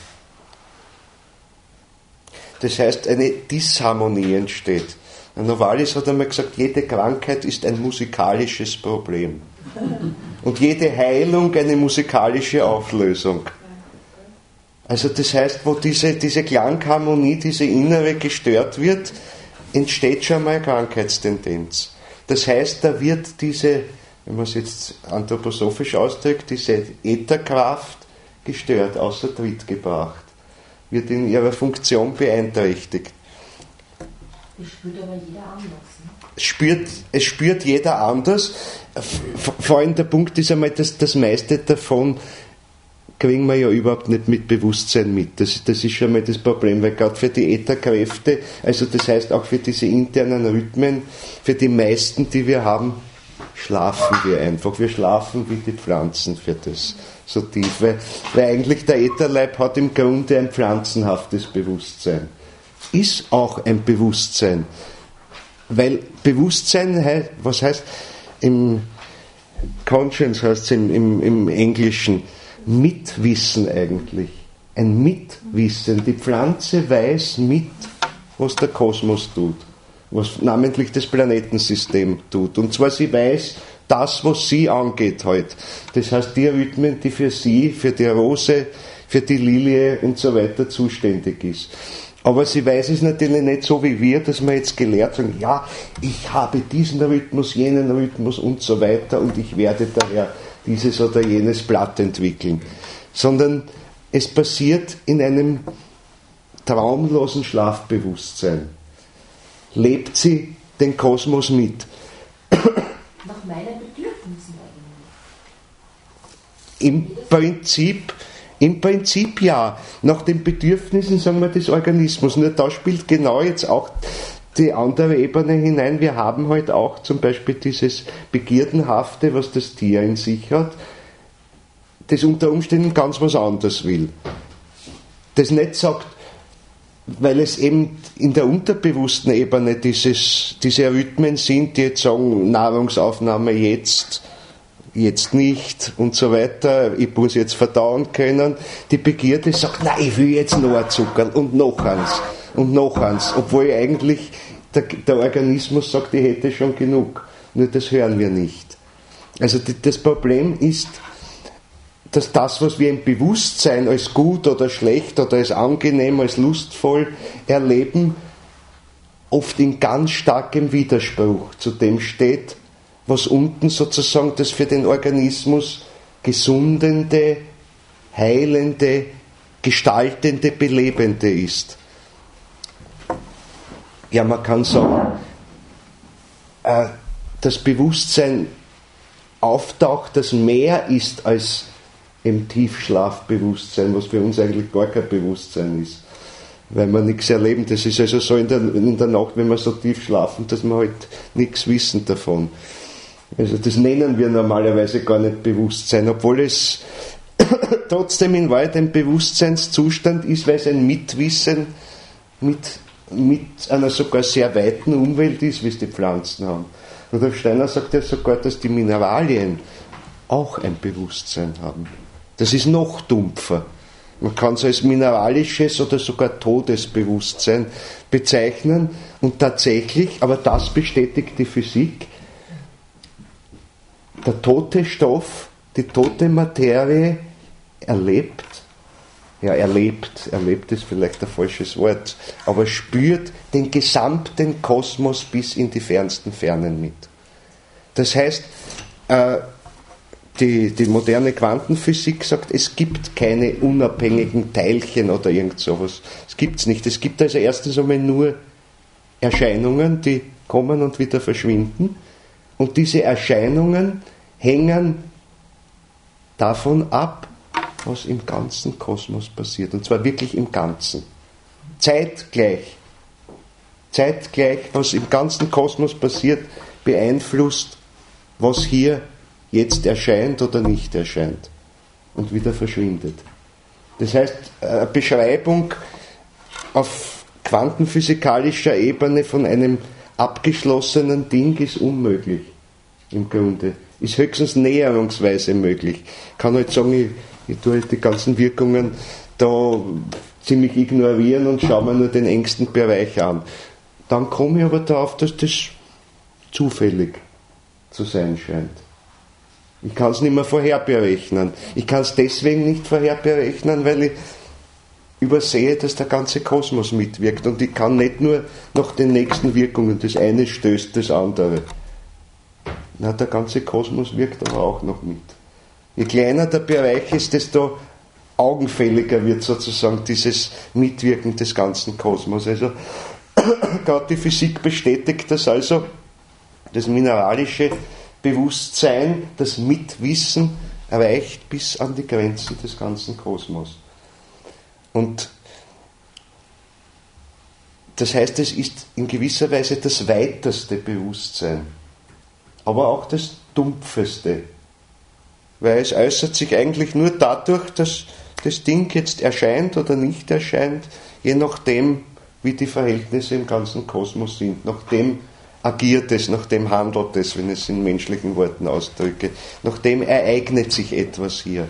Das heißt, eine Disharmonie entsteht. Novalis hat einmal gesagt, jede Krankheit ist ein musikalisches Problem. Und jede Heilung eine musikalische Auflösung. Also das heißt, wo diese Klangharmonie, diese innere gestört wird, entsteht schon mal eine Krankheitstendenz. Das heißt, da wird diese, wenn man es jetzt anthroposophisch ausdrückt, diese Ätherkraft gestört, außer Tritt gebracht, wird in ihrer Funktion beeinträchtigt. Das spürt aber jeder anders. Ne? Es spürt jeder anders. Vor allem der Punkt ist einmal, dass das meiste davon kriegen wir ja überhaupt nicht mit Bewusstsein mit. Das ist schon mal das Problem, weil gerade für die Ätherkräfte, also das heißt auch für diese internen Rhythmen, für die meisten, die wir haben, schlafen wir einfach. Wir schlafen wie die Pflanzen für das so tief, weil eigentlich der Ätherleib hat im Grunde ein pflanzenhaftes Bewusstsein. Ist auch ein Bewusstsein. Weil Bewusstsein, was heißt, im Conscience heißt es im Englischen, Mitwissen eigentlich. Ein Mitwissen. Die Pflanze weiß mit, was der Kosmos tut. Was namentlich das Planetensystem tut. Und zwar sie weiß das, was sie angeht heute. Das heißt, die Rhythmen, die für sie, für die Rose, für die Lilie und so weiter zuständig ist. Aber sie weiß es natürlich nicht so wie wir, dass wir jetzt gelehrt sagen, ja, ich habe diesen Rhythmus, jenen Rhythmus und so weiter und ich werde daher dieses oder jenes Blatt entwickeln. Sondern es passiert in einem traumlosen Schlafbewusstsein. Lebt sie den Kosmos mit. Nach meinen Bedürfnissen eigentlich. Im Prinzip ja. Nach den Bedürfnissen, sagen wir, des Organismus. Nur da spielt genau jetzt auch die andere Ebene hinein. Wir haben halt auch zum Beispiel dieses Begierdenhafte, was das Tier in sich hat, das unter Umständen ganz was anderes will. Das nicht sagt, weil es eben in der unterbewussten Ebene diese Rhythmen sind, die jetzt sagen, Nahrungsaufnahme jetzt jetzt nicht und so weiter, ich muss jetzt verdauen können. Die Begierde sagt, nein, ich will jetzt noch ein Zuckerl und noch eins und noch eins, obwohl eigentlich der Organismus sagt, ich hätte schon genug. Nur das hören wir nicht. Also das Problem ist, dass das, was wir im Bewusstsein als gut oder schlecht oder als angenehm, als lustvoll erleben, oft in ganz starkem Widerspruch zu dem steht, was unten sozusagen das für den Organismus gesundende, heilende, gestaltende, belebende ist. Ja, man kann sagen, das Bewusstsein auftaucht, das mehr ist als im Tiefschlafbewusstsein, was für uns eigentlich gar kein Bewusstsein ist, weil wir nichts erleben. Das ist also so in der Nacht, wenn wir so tief schlafen, dass wir halt nichts wissen davon. Also das nennen wir normalerweise gar nicht Bewusstsein, obwohl es trotzdem in Wahrheit ein Bewusstseinszustand ist, weil es ein Mitwissen mit einer sogar sehr weiten Umwelt ist, wie es die Pflanzen haben. Rudolf Steiner sagt ja sogar, dass die Mineralien auch ein Bewusstsein haben. Das ist noch dumpfer. Man kann es als mineralisches oder sogar Todesbewusstsein bezeichnen und tatsächlich, aber das bestätigt die Physik, der tote Stoff, die tote Materie erlebt ist vielleicht ein falsches Wort, aber spürt den gesamten Kosmos bis in die fernsten Fernen mit. Das heißt, die moderne Quantenphysik sagt, es gibt keine unabhängigen Teilchen oder irgend sowas. Das gibt es nicht. Es gibt also erstens einmal nur Erscheinungen, die kommen und wieder verschwinden. Und diese Erscheinungen hängen davon ab, was im ganzen Kosmos passiert. Und zwar wirklich im Ganzen. Zeitgleich, was im ganzen Kosmos passiert, beeinflusst, was hier jetzt erscheint oder nicht erscheint und wieder verschwindet. Das heißt, eine Beschreibung auf quantenphysikalischer Ebene von einem abgeschlossenen Ding ist unmöglich, im Grunde. Ist höchstens näherungsweise möglich. Ich kann halt sagen, ich tue halt die ganzen Wirkungen da ziemlich ignorieren und schaue mir nur den engsten Bereich an. Dann komme ich aber darauf, dass das zufällig zu sein scheint. Ich kann es nicht mehr vorherberechnen. Ich kann es deswegen nicht vorherberechnen, weil ich übersehe, dass der ganze Kosmos mitwirkt und ich kann nicht nur nach den nächsten Wirkungen, das eine stößt das andere. Na, der ganze Kosmos wirkt aber auch noch mit. Je kleiner der Bereich ist, desto augenfälliger wird sozusagen dieses Mitwirken des ganzen Kosmos. Also gerade die Physik bestätigt das also, das mineralische Bewusstsein, das Mitwissen reicht bis an die Grenzen des ganzen Kosmos. Und das heißt, es ist in gewisser Weise das weiteste Bewusstsein, aber auch das dumpfeste, weil es äußert sich eigentlich nur dadurch, dass das Ding jetzt erscheint oder nicht erscheint, je nachdem, wie die Verhältnisse im ganzen Kosmos sind, nach dem agiert es, nach dem handelt es, wenn ich es in menschlichen Worten ausdrücke, nach dem ereignet sich etwas hier.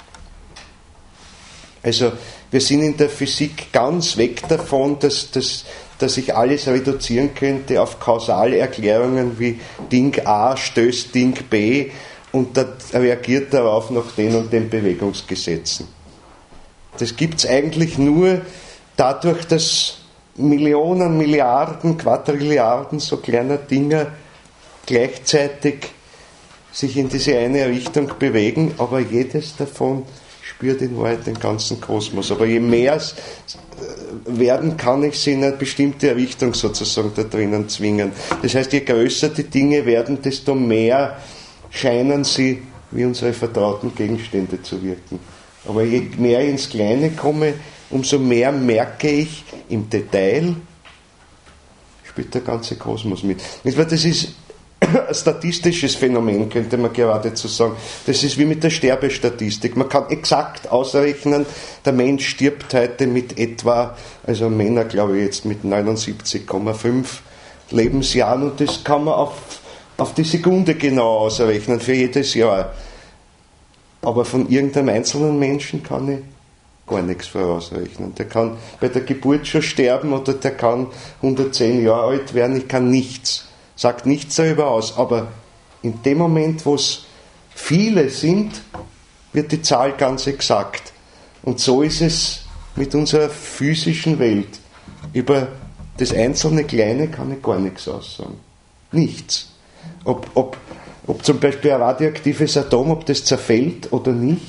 Also wir sind in der Physik ganz weg davon, dass ich alles reduzieren könnte auf Kausalerklärungen wie Ding A stößt Ding B und reagiert darauf nach den und den Bewegungsgesetzen. Das gibt es eigentlich nur dadurch, dass Millionen, Milliarden, Quadrilliarden so kleiner Dinger gleichzeitig sich in diese eine Richtung bewegen, aber jedes davon spürt in Wahrheit den ganzen Kosmos. Aber je mehr es werden, kann ich sie in eine bestimmte Richtung sozusagen da drinnen zwingen. Das heißt, je größer die Dinge werden, desto mehr scheinen sie wie unsere vertrauten Gegenstände zu wirken. Aber je mehr ich ins Kleine komme, umso mehr merke ich im Detail, spielt der ganze Kosmos mit. Das ist ein statistisches Phänomen, könnte man geradezu sagen. Das ist wie mit der Sterbestatistik. Man kann exakt ausrechnen, der Mensch stirbt heute mit etwa, also Männer glaube ich jetzt mit 79,5 Lebensjahren und das kann man auf auf die Sekunde genau ausrechnen, für jedes Jahr. Aber von irgendeinem einzelnen Menschen kann ich gar nichts vorausrechnen. Der kann bei der Geburt schon sterben oder der kann 110 Jahre alt werden, ich kann nichts. Sagt nichts darüber aus. Aber in dem Moment, wo es viele sind, wird die Zahl ganz exakt. Und so ist es mit unserer physischen Welt. Über das einzelne Kleine kann ich gar nichts aussagen. Nichts. Ob zum Beispiel ein radioaktives Atom, ob das zerfällt oder nicht.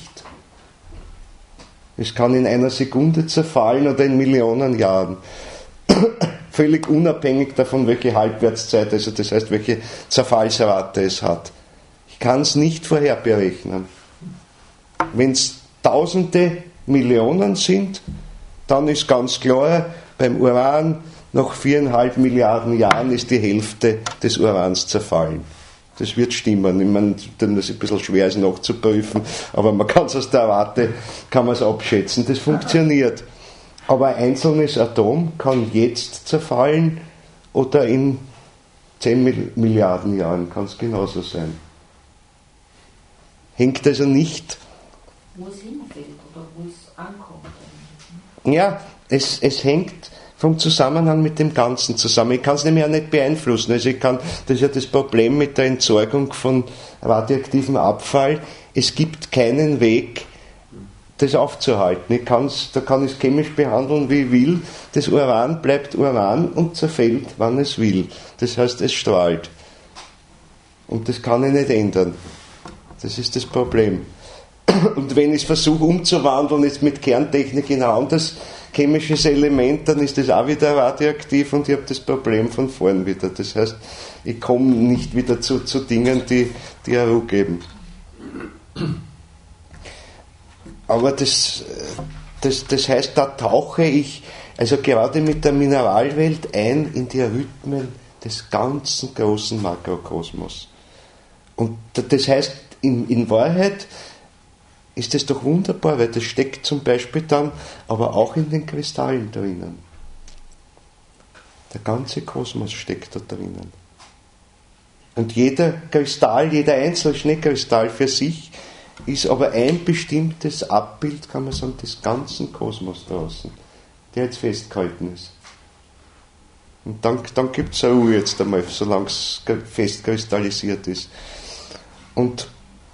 Es kann in einer Sekunde zerfallen oder in Millionen Jahren. Völlig unabhängig davon, welche Halbwertszeit, also das heißt, welche Zerfallsrate es hat. Ich kann es nicht vorher berechnen. Wenn es Tausende, Millionen sind, dann ist ganz klar, beim Uran nach 4,5 Milliarden Jahren ist die Hälfte des Urans zerfallen. Das wird stimmen. Ich meine, das ist ein bisschen schwer ist nachzuprüfen, aber man kann es aus der Rate, kann man es abschätzen. Das funktioniert. Aber ein einzelnes Atom kann jetzt zerfallen oder in 10 Milliarden Jahren kann es genauso sein. Hängt also nicht. Wo es hinfällt oder wo es ankommt. Ja, es hängt vom Zusammenhang mit dem Ganzen zusammen. Ich kann es nämlich auch nicht beeinflussen. Also das ist ja das Problem mit der Entsorgung von radioaktivem Abfall. Es gibt keinen Weg, das aufzuhalten. Da kann ich es chemisch behandeln, wie ich will. Das Uran bleibt Uran und zerfällt, wann es will. Das heißt, es strahlt. Und das kann ich nicht ändern. Das ist das Problem. Und wenn ich es versuche umzuwandeln, jetzt mit Kerntechnik in ein anderes chemisches Element, dann ist das auch wieder radioaktiv und ich habe das Problem von vorn wieder. Das heißt, ich komme nicht wieder zu Dingen, die eine Ruhe geben. Aber das heißt, da tauche ich, also gerade mit der Mineralwelt, ein in die Rhythmen des ganzen großen Makrokosmos. Und das heißt, in Wahrheit ist das doch wunderbar, weil das steckt zum Beispiel dann aber auch in den Kristallen drinnen. Der ganze Kosmos steckt da drinnen. Und jeder Kristall, jeder einzelne Schneekristall für sich ist aber ein bestimmtes Abbild, kann man sagen, des ganzen Kosmos draußen, der jetzt festgehalten ist. Und dann gibt es eine Ruhe jetzt einmal, solange es festkristallisiert ist. Und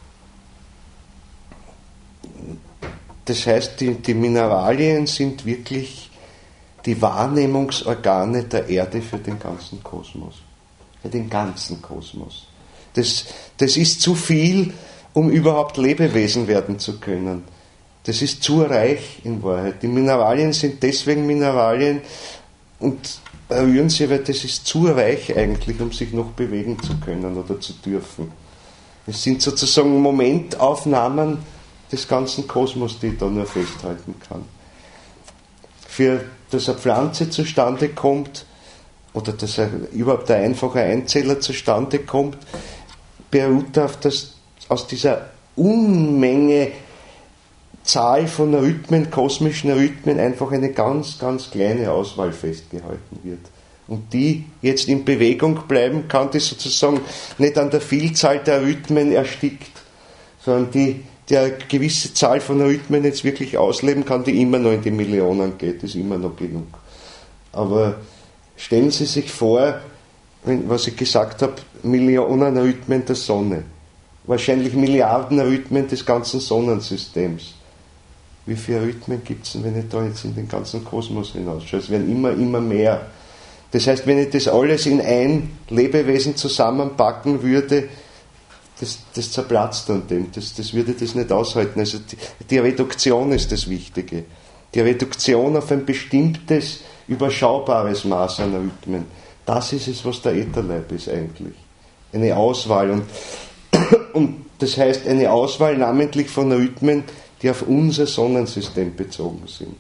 das heißt, die Mineralien sind wirklich die Wahrnehmungsorgane der Erde für den ganzen Kosmos. Für den ganzen Kosmos. Das ist zu viel, um überhaupt Lebewesen werden zu können. Das ist zu reich in Wahrheit. Die Mineralien sind deswegen Mineralien und berühren sie, weil das ist zu reich eigentlich, um sich noch bewegen zu können oder zu dürfen. Es sind sozusagen Momentaufnahmen des ganzen Kosmos, die ich da nur festhalten kann. Für dass eine Pflanze zustande kommt oder dass überhaupt ein einfacher Einzeller zustande kommt, beruht auf aus dieser Unmenge Zahl von Rhythmen, kosmischen Rhythmen, einfach eine ganz, ganz kleine Auswahl festgehalten wird. Und die jetzt in Bewegung bleiben kann, die sozusagen nicht an der Vielzahl der Rhythmen erstickt, sondern die eine gewisse Zahl von Rhythmen jetzt wirklich ausleben kann, die immer noch in die Millionen geht, ist immer noch genug. Aber stellen Sie sich vor, was ich gesagt habe, Millionen Rhythmen der Sonne, wahrscheinlich Milliarden Rhythmen des ganzen Sonnensystems. Wie viele Rhythmen gibt es denn, wenn ich da jetzt in den ganzen Kosmos hinausschaue? Es werden immer mehr. Das heißt, wenn ich das alles in ein Lebewesen zusammenpacken würde, das zerplatzt an dem, das würde das nicht aushalten. Also die Reduktion ist das Wichtige. Die Reduktion auf ein bestimmtes, überschaubares Maß an Rhythmen. Das ist es, was der Ätherleib ist eigentlich. Eine Auswahl. Und das heißt, eine Auswahl namentlich von Rhythmen, die auf unser Sonnensystem bezogen sind.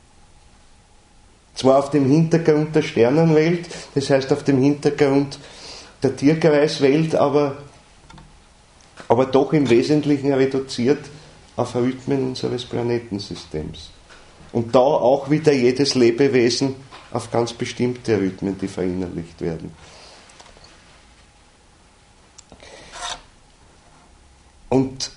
Zwar auf dem Hintergrund der Sternenwelt, das heißt auf dem Hintergrund der Tierkreiswelt, aber doch im Wesentlichen reduziert auf Rhythmen unseres Planetensystems. Und da auch wieder jedes Lebewesen auf ganz bestimmte Rhythmen, die verinnerlicht werden. Und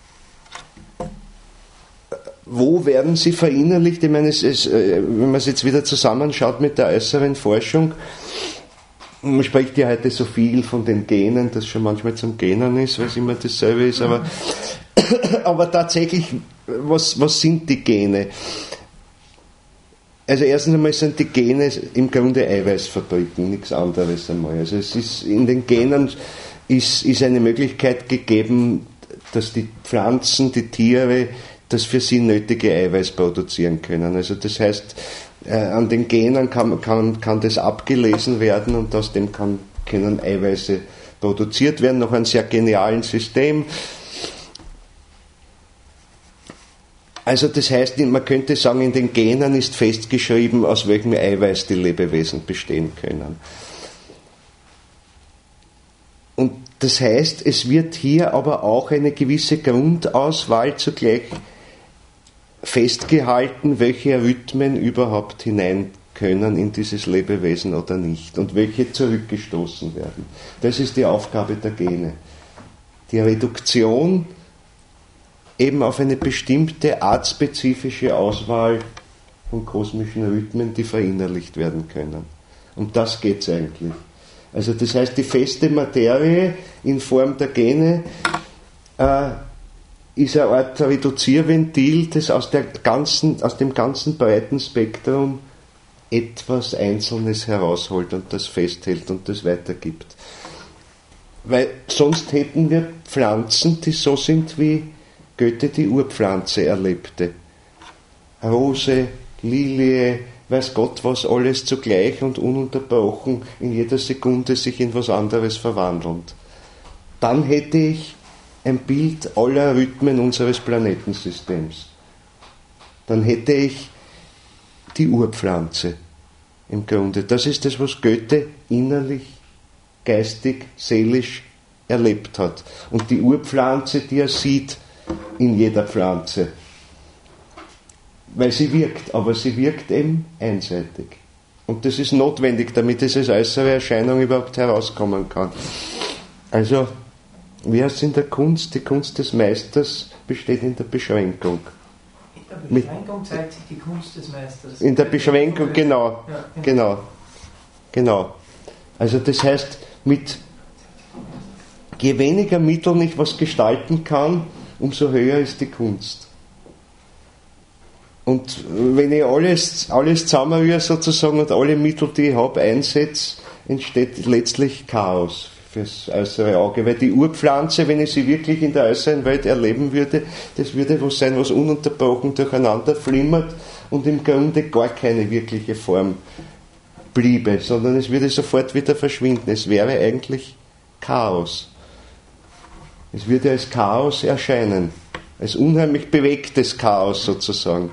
wo werden sie verinnerlicht? Ich meine, wenn man es jetzt wieder zusammenschaut mit der äußeren Forschung, man spricht ja heute so viel von den Genen, das schon manchmal zum Genen ist, weil es immer dasselbe ist, aber tatsächlich, was sind die Gene? Also erstens einmal sind die Gene im Grunde Eiweißfabriken, nichts anderes einmal. Also es ist, in den Genen ist eine Möglichkeit gegeben, dass die Pflanzen, die Tiere das für sie nötige Eiweiß produzieren können. Also das heißt, an den Genen kann das abgelesen werden und aus dem können Eiweiße produziert werden, nach einem sehr genialen System. Also das heißt, man könnte sagen, in den Genen ist festgeschrieben, aus welchem Eiweiß die Lebewesen bestehen können. Und das heißt, es wird hier aber auch eine gewisse Grundauswahl zugleich festgehalten, welche Rhythmen überhaupt hinein können in dieses Lebewesen oder nicht und welche zurückgestoßen werden. Das ist die Aufgabe der Gene. Die Reduktion eben auf eine bestimmte artspezifische Auswahl von kosmischen Rhythmen, die verinnerlicht werden können. Um das geht es eigentlich. Also das heißt, die feste Materie in Form der Gene ist eine Art Reduzierventil, das aus dem ganzen breiten Spektrum etwas Einzelnes herausholt und das festhält und das weitergibt. Weil sonst hätten wir Pflanzen, die so sind, wie Goethe die Urpflanze erlebte. Rose, Lilie, weiß Gott was, alles zugleich und ununterbrochen in jeder Sekunde sich in was anderes verwandelnd. Dann hätte ich ein Bild aller Rhythmen unseres Planetensystems. Dann hätte ich die Urpflanze im Grunde. Das ist das, was Goethe innerlich, geistig, seelisch erlebt hat. Und die Urpflanze, die er sieht in jeder Pflanze. Weil sie wirkt, aber sie wirkt eben einseitig. Und das ist notwendig, damit es als äußere Erscheinung überhaupt herauskommen kann. Also, wie heißt es in der Kunst? Die Kunst des Meisters besteht in der Beschränkung. In der Beschränkung zeigt sich die Kunst des Meisters. In der Beschränkung, genau. Ja, genau. Also das heißt, je weniger Mittel ich was gestalten kann, umso höher ist die Kunst. Und wenn ich alles zusammenrühre sozusagen und alle Mittel, die ich habe, einsetze, entsteht letztlich Chaos fürs äußere Auge. Weil die Urpflanze, wenn ich sie wirklich in der äußeren Welt erleben würde, das würde was sein, was ununterbrochen durcheinander flimmert und im Grunde gar keine wirkliche Form bliebe, sondern es würde sofort wieder verschwinden. Es wäre eigentlich Chaos. Es würde als Chaos erscheinen, als unheimlich bewegtes Chaos sozusagen.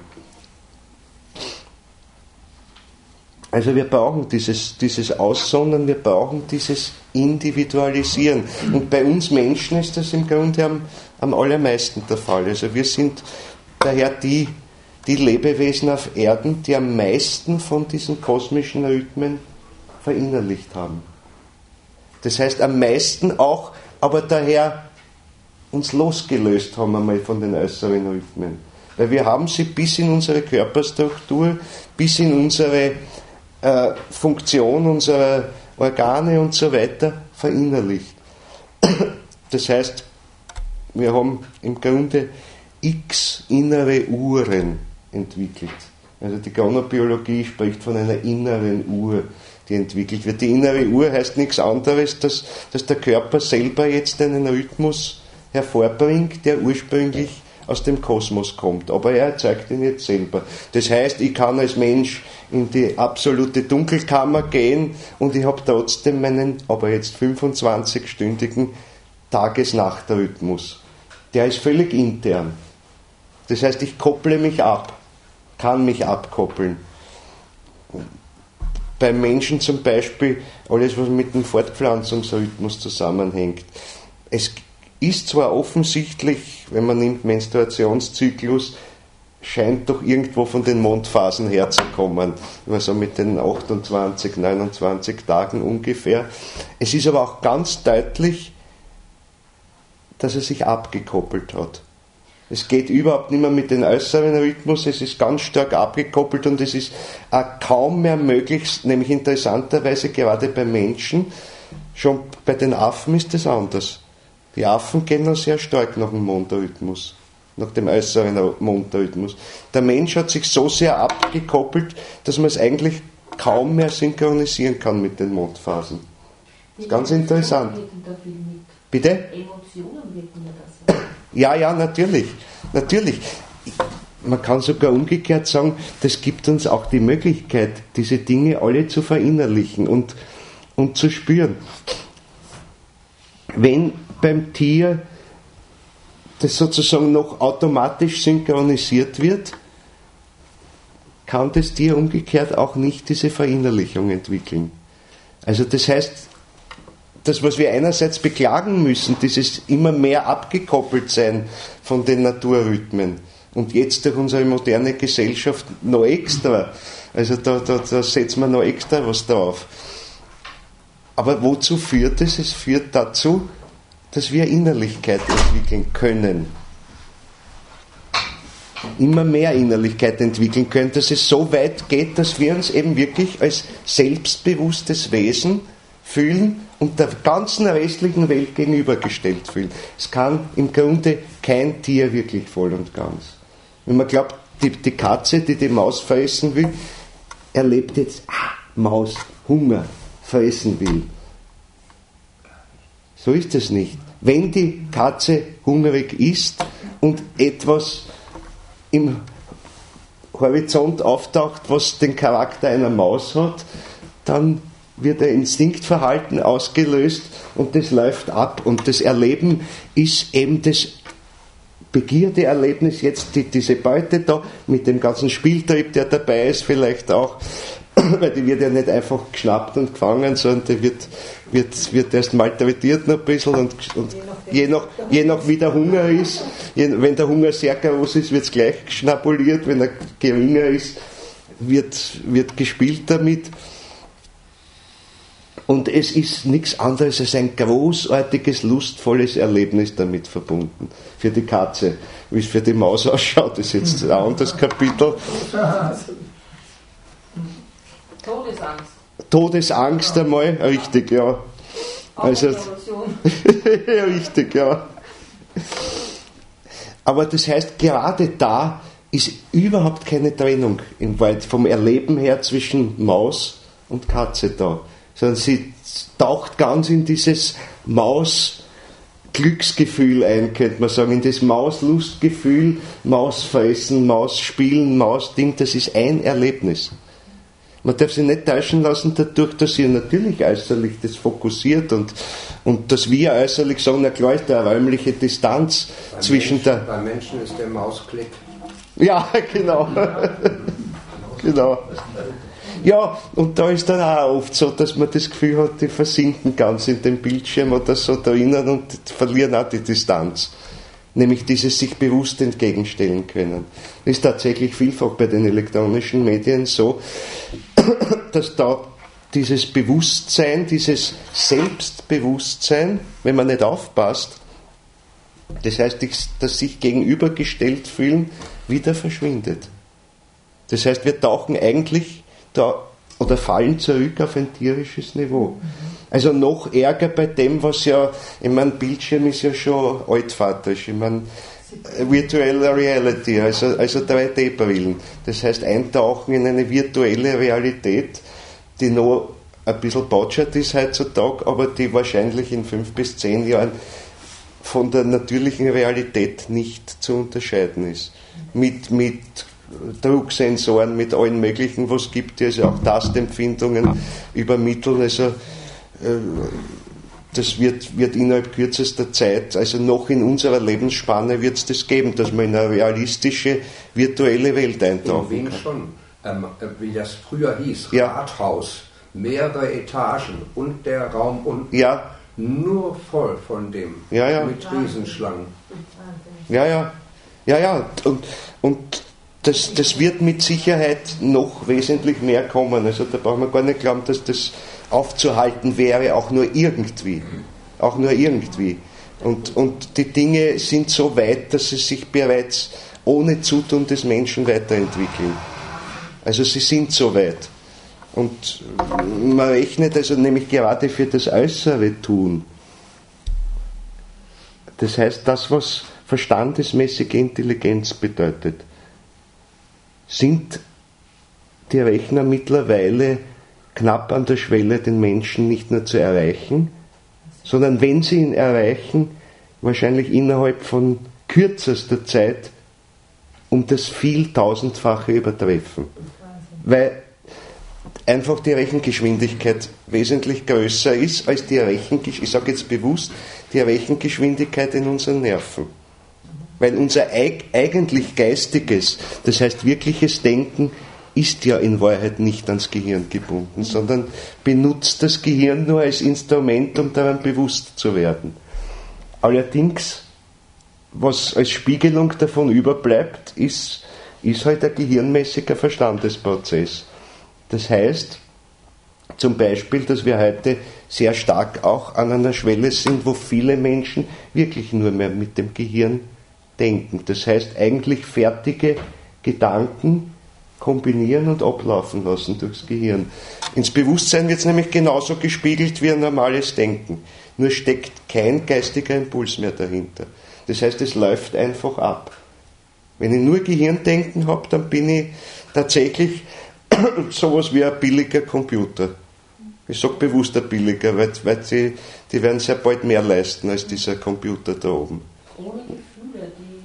Also wir brauchen dieses Aussondern, wir brauchen dieses Individualisieren. Und bei uns Menschen ist das im Grunde am allermeisten der Fall. Also wir sind daher die Lebewesen auf Erden, die am meisten von diesen kosmischen Rhythmen verinnerlicht haben. Das heißt am meisten auch, aber daher uns losgelöst haben einmal von den äußeren Rhythmen. Weil wir haben sie bis in unsere Körperstruktur, bis in unsere Funktion unserer Organe und so weiter verinnerlicht. Das heißt, wir haben im Grunde x innere Uhren entwickelt. Also die Chronobiologie spricht von einer inneren Uhr, die entwickelt wird. Die innere Uhr heißt nichts anderes, dass der Körper selber jetzt einen Rhythmus hervorbringt, der ursprünglich aus dem Kosmos kommt. Aber er erzeugt ihn jetzt selber. Das heißt, ich kann als Mensch in die absolute Dunkelkammer gehen und ich habe trotzdem meinen, aber jetzt 25-stündigen Tages-Nacht-Rhythmus. Der ist völlig intern. Das heißt, ich kopple mich ab, kann mich abkoppeln. Beim Menschen zum Beispiel alles, was mit dem Fortpflanzungsrhythmus zusammenhängt. Es ist zwar offensichtlich, wenn man nimmt Menstruationszyklus, scheint doch irgendwo von den Mondphasen herzukommen, also mit den 28, 29 Tagen ungefähr. Es ist aber auch ganz deutlich, dass er sich abgekoppelt hat. Es geht überhaupt nicht mehr mit dem äußeren Rhythmus, es ist ganz stark abgekoppelt und es ist kaum mehr möglich, nämlich interessanterweise gerade bei Menschen, schon bei den Affen ist das anders. Die Affen gehen noch sehr stark nach dem Mondrhythmus, nach dem äußeren Mondrhythmus. Der Mensch hat sich so sehr abgekoppelt, dass man es eigentlich kaum mehr synchronisieren kann mit den Mondphasen. Das ist ganz interessant. Bitte? Emotionen wirken ja das. Ja, natürlich. Man kann sogar umgekehrt sagen, das gibt uns auch die Möglichkeit, diese Dinge alle zu verinnerlichen und zu spüren. Wenn beim Tier das sozusagen noch automatisch synchronisiert wird, kann das Tier umgekehrt auch nicht diese Verinnerlichung entwickeln. Also das heißt, das, was wir einerseits beklagen müssen, dieses immer mehr abgekoppelt sein von den Naturrhythmen und jetzt durch unsere moderne Gesellschaft noch extra, also da setzen wir noch extra was drauf. Aber wozu führt es? Es führt dazu, dass wir Innerlichkeit entwickeln können. Immer mehr Innerlichkeit entwickeln können, dass es so weit geht, dass wir uns eben wirklich als selbstbewusstes Wesen fühlen und der ganzen restlichen Welt gegenübergestellt fühlen. Es kann im Grunde kein Tier wirklich voll und ganz. Wenn man glaubt, die Katze, die die Maus fressen will, erlebt jetzt Maus, Hunger, fressen will. So ist es nicht. Wenn die Katze hungrig ist und etwas im Horizont auftaucht, was den Charakter einer Maus hat, dann wird ein Instinktverhalten ausgelöst und das läuft ab. Und das Erleben ist eben das Begierdeerlebnis, jetzt diese Beute da, mit dem ganzen Spieltrieb, der dabei ist, vielleicht auch, weil die wird ja nicht einfach geschnappt und gefangen, sondern die wird erst malträtiert noch ein bisschen und je nach wie der Hunger ist, wenn der Hunger sehr groß ist, wird es gleich schnabuliert, wenn er geringer ist, wird gespielt damit. Und es ist nichts anderes als ein großartiges, lustvolles Erlebnis damit verbunden. Für die Katze. Wie es für die Maus ausschaut, ist jetzt ein anderes Kapitel. Todesangst. Todesangst einmal, richtig, ja. Also, richtig, ja. Aber das heißt, gerade da ist überhaupt keine Trennung im Wald vom Erleben her zwischen Maus und Katze da. Sondern sie taucht ganz in dieses Maus-Glücksgefühl ein, könnte man sagen, in das Mauslustgefühl, Mausfressen, Mausspielen, Mausding, das ist ein Erlebnis. Man darf sich nicht täuschen lassen dadurch, dass sie natürlich äußerlich das fokussiert und dass wir äußerlich sagen, na klar ist da eine räumliche Distanz zwischen der... Beim Menschen ist der Mausklick. Ja, genau. Genau. Ja, und da ist dann auch oft so, dass man das Gefühl hat, die versinken ganz in den Bildschirm oder so drinnen und verlieren auch die Distanz. Nämlich dieses sich bewusst entgegenstellen können. Das ist tatsächlich vielfach bei den elektronischen Medien so, dass da dieses Bewusstsein, dieses Selbstbewusstsein, wenn man nicht aufpasst, das heißt, das sich gegenübergestellt fühlen, wieder verschwindet. Das heißt, wir tauchen eigentlich da oder fallen zurück auf ein tierisches Niveau. Also noch ärger bei dem, was ja, ich meine, Bildschirm ist ja schon altvaterisch, ich meine, Virtual Reality, also 3D-Brillen. Das heißt, eintauchen in eine virtuelle Realität, die noch ein bisschen botschert ist heutzutage, aber die wahrscheinlich in 5 bis 10 Jahren von der natürlichen Realität nicht zu unterscheiden ist. Mit Drucksensoren, mit allen möglichen, was gibt, die also auch Tastempfindungen übermitteln, also das wird innerhalb kürzester Zeit, also noch in unserer Lebensspanne wird es das geben, dass man in eine realistische, virtuelle Welt eintauchen in Wien kann. schon, wie das früher hieß, ja. Rathaus, mehrere Etagen und der Raum unten, ja. Nur voll von dem, mit Riesenschlangen. Ja. Und das wird mit Sicherheit noch wesentlich mehr kommen. Also da brauchen wir gar nicht glauben, dass das aufzuhalten wäre, auch nur irgendwie. Und die Dinge sind so weit, dass sie sich bereits ohne Zutun des Menschen weiterentwickeln. Also sie sind so weit. Und man rechnet also nämlich gerade für das äußere Tun. Das heißt, das, was verstandesmäßige Intelligenz bedeutet, sind die Rechner mittlerweile knapp an der Schwelle, den Menschen nicht nur zu erreichen, sondern wenn sie ihn erreichen, wahrscheinlich innerhalb von kürzester Zeit um das Vieltausendfache übertreffen. Weil einfach die Rechengeschwindigkeit wesentlich größer ist als die ich sage jetzt bewusst, die Rechengeschwindigkeit in unseren Nerven. Weil unser eigentlich geistiges, das heißt wirkliches Denken, ist ja in Wahrheit nicht ans Gehirn gebunden, sondern benutzt das Gehirn nur als Instrument, um daran bewusst zu werden. Allerdings, was als Spiegelung davon überbleibt, ist halt ein gehirnmäßiger Verstandesprozess. Das heißt zum Beispiel, dass wir heute sehr stark auch an einer Schwelle sind, wo viele Menschen wirklich nur mehr mit dem Gehirn denken. Das heißt eigentlich fertige Gedanken kombinieren und ablaufen lassen durchs Gehirn. Ins Bewusstsein wird es nämlich genauso gespiegelt wie ein normales Denken. Nur steckt kein geistiger Impuls mehr dahinter. Das heißt, es läuft einfach ab. Wenn ich nur Gehirndenken habe, dann bin ich tatsächlich sowas wie ein billiger Computer. Ich sage bewusst ein billiger, weil die werden sehr bald mehr leisten als dieser Computer da oben. Ohne Gefühle, die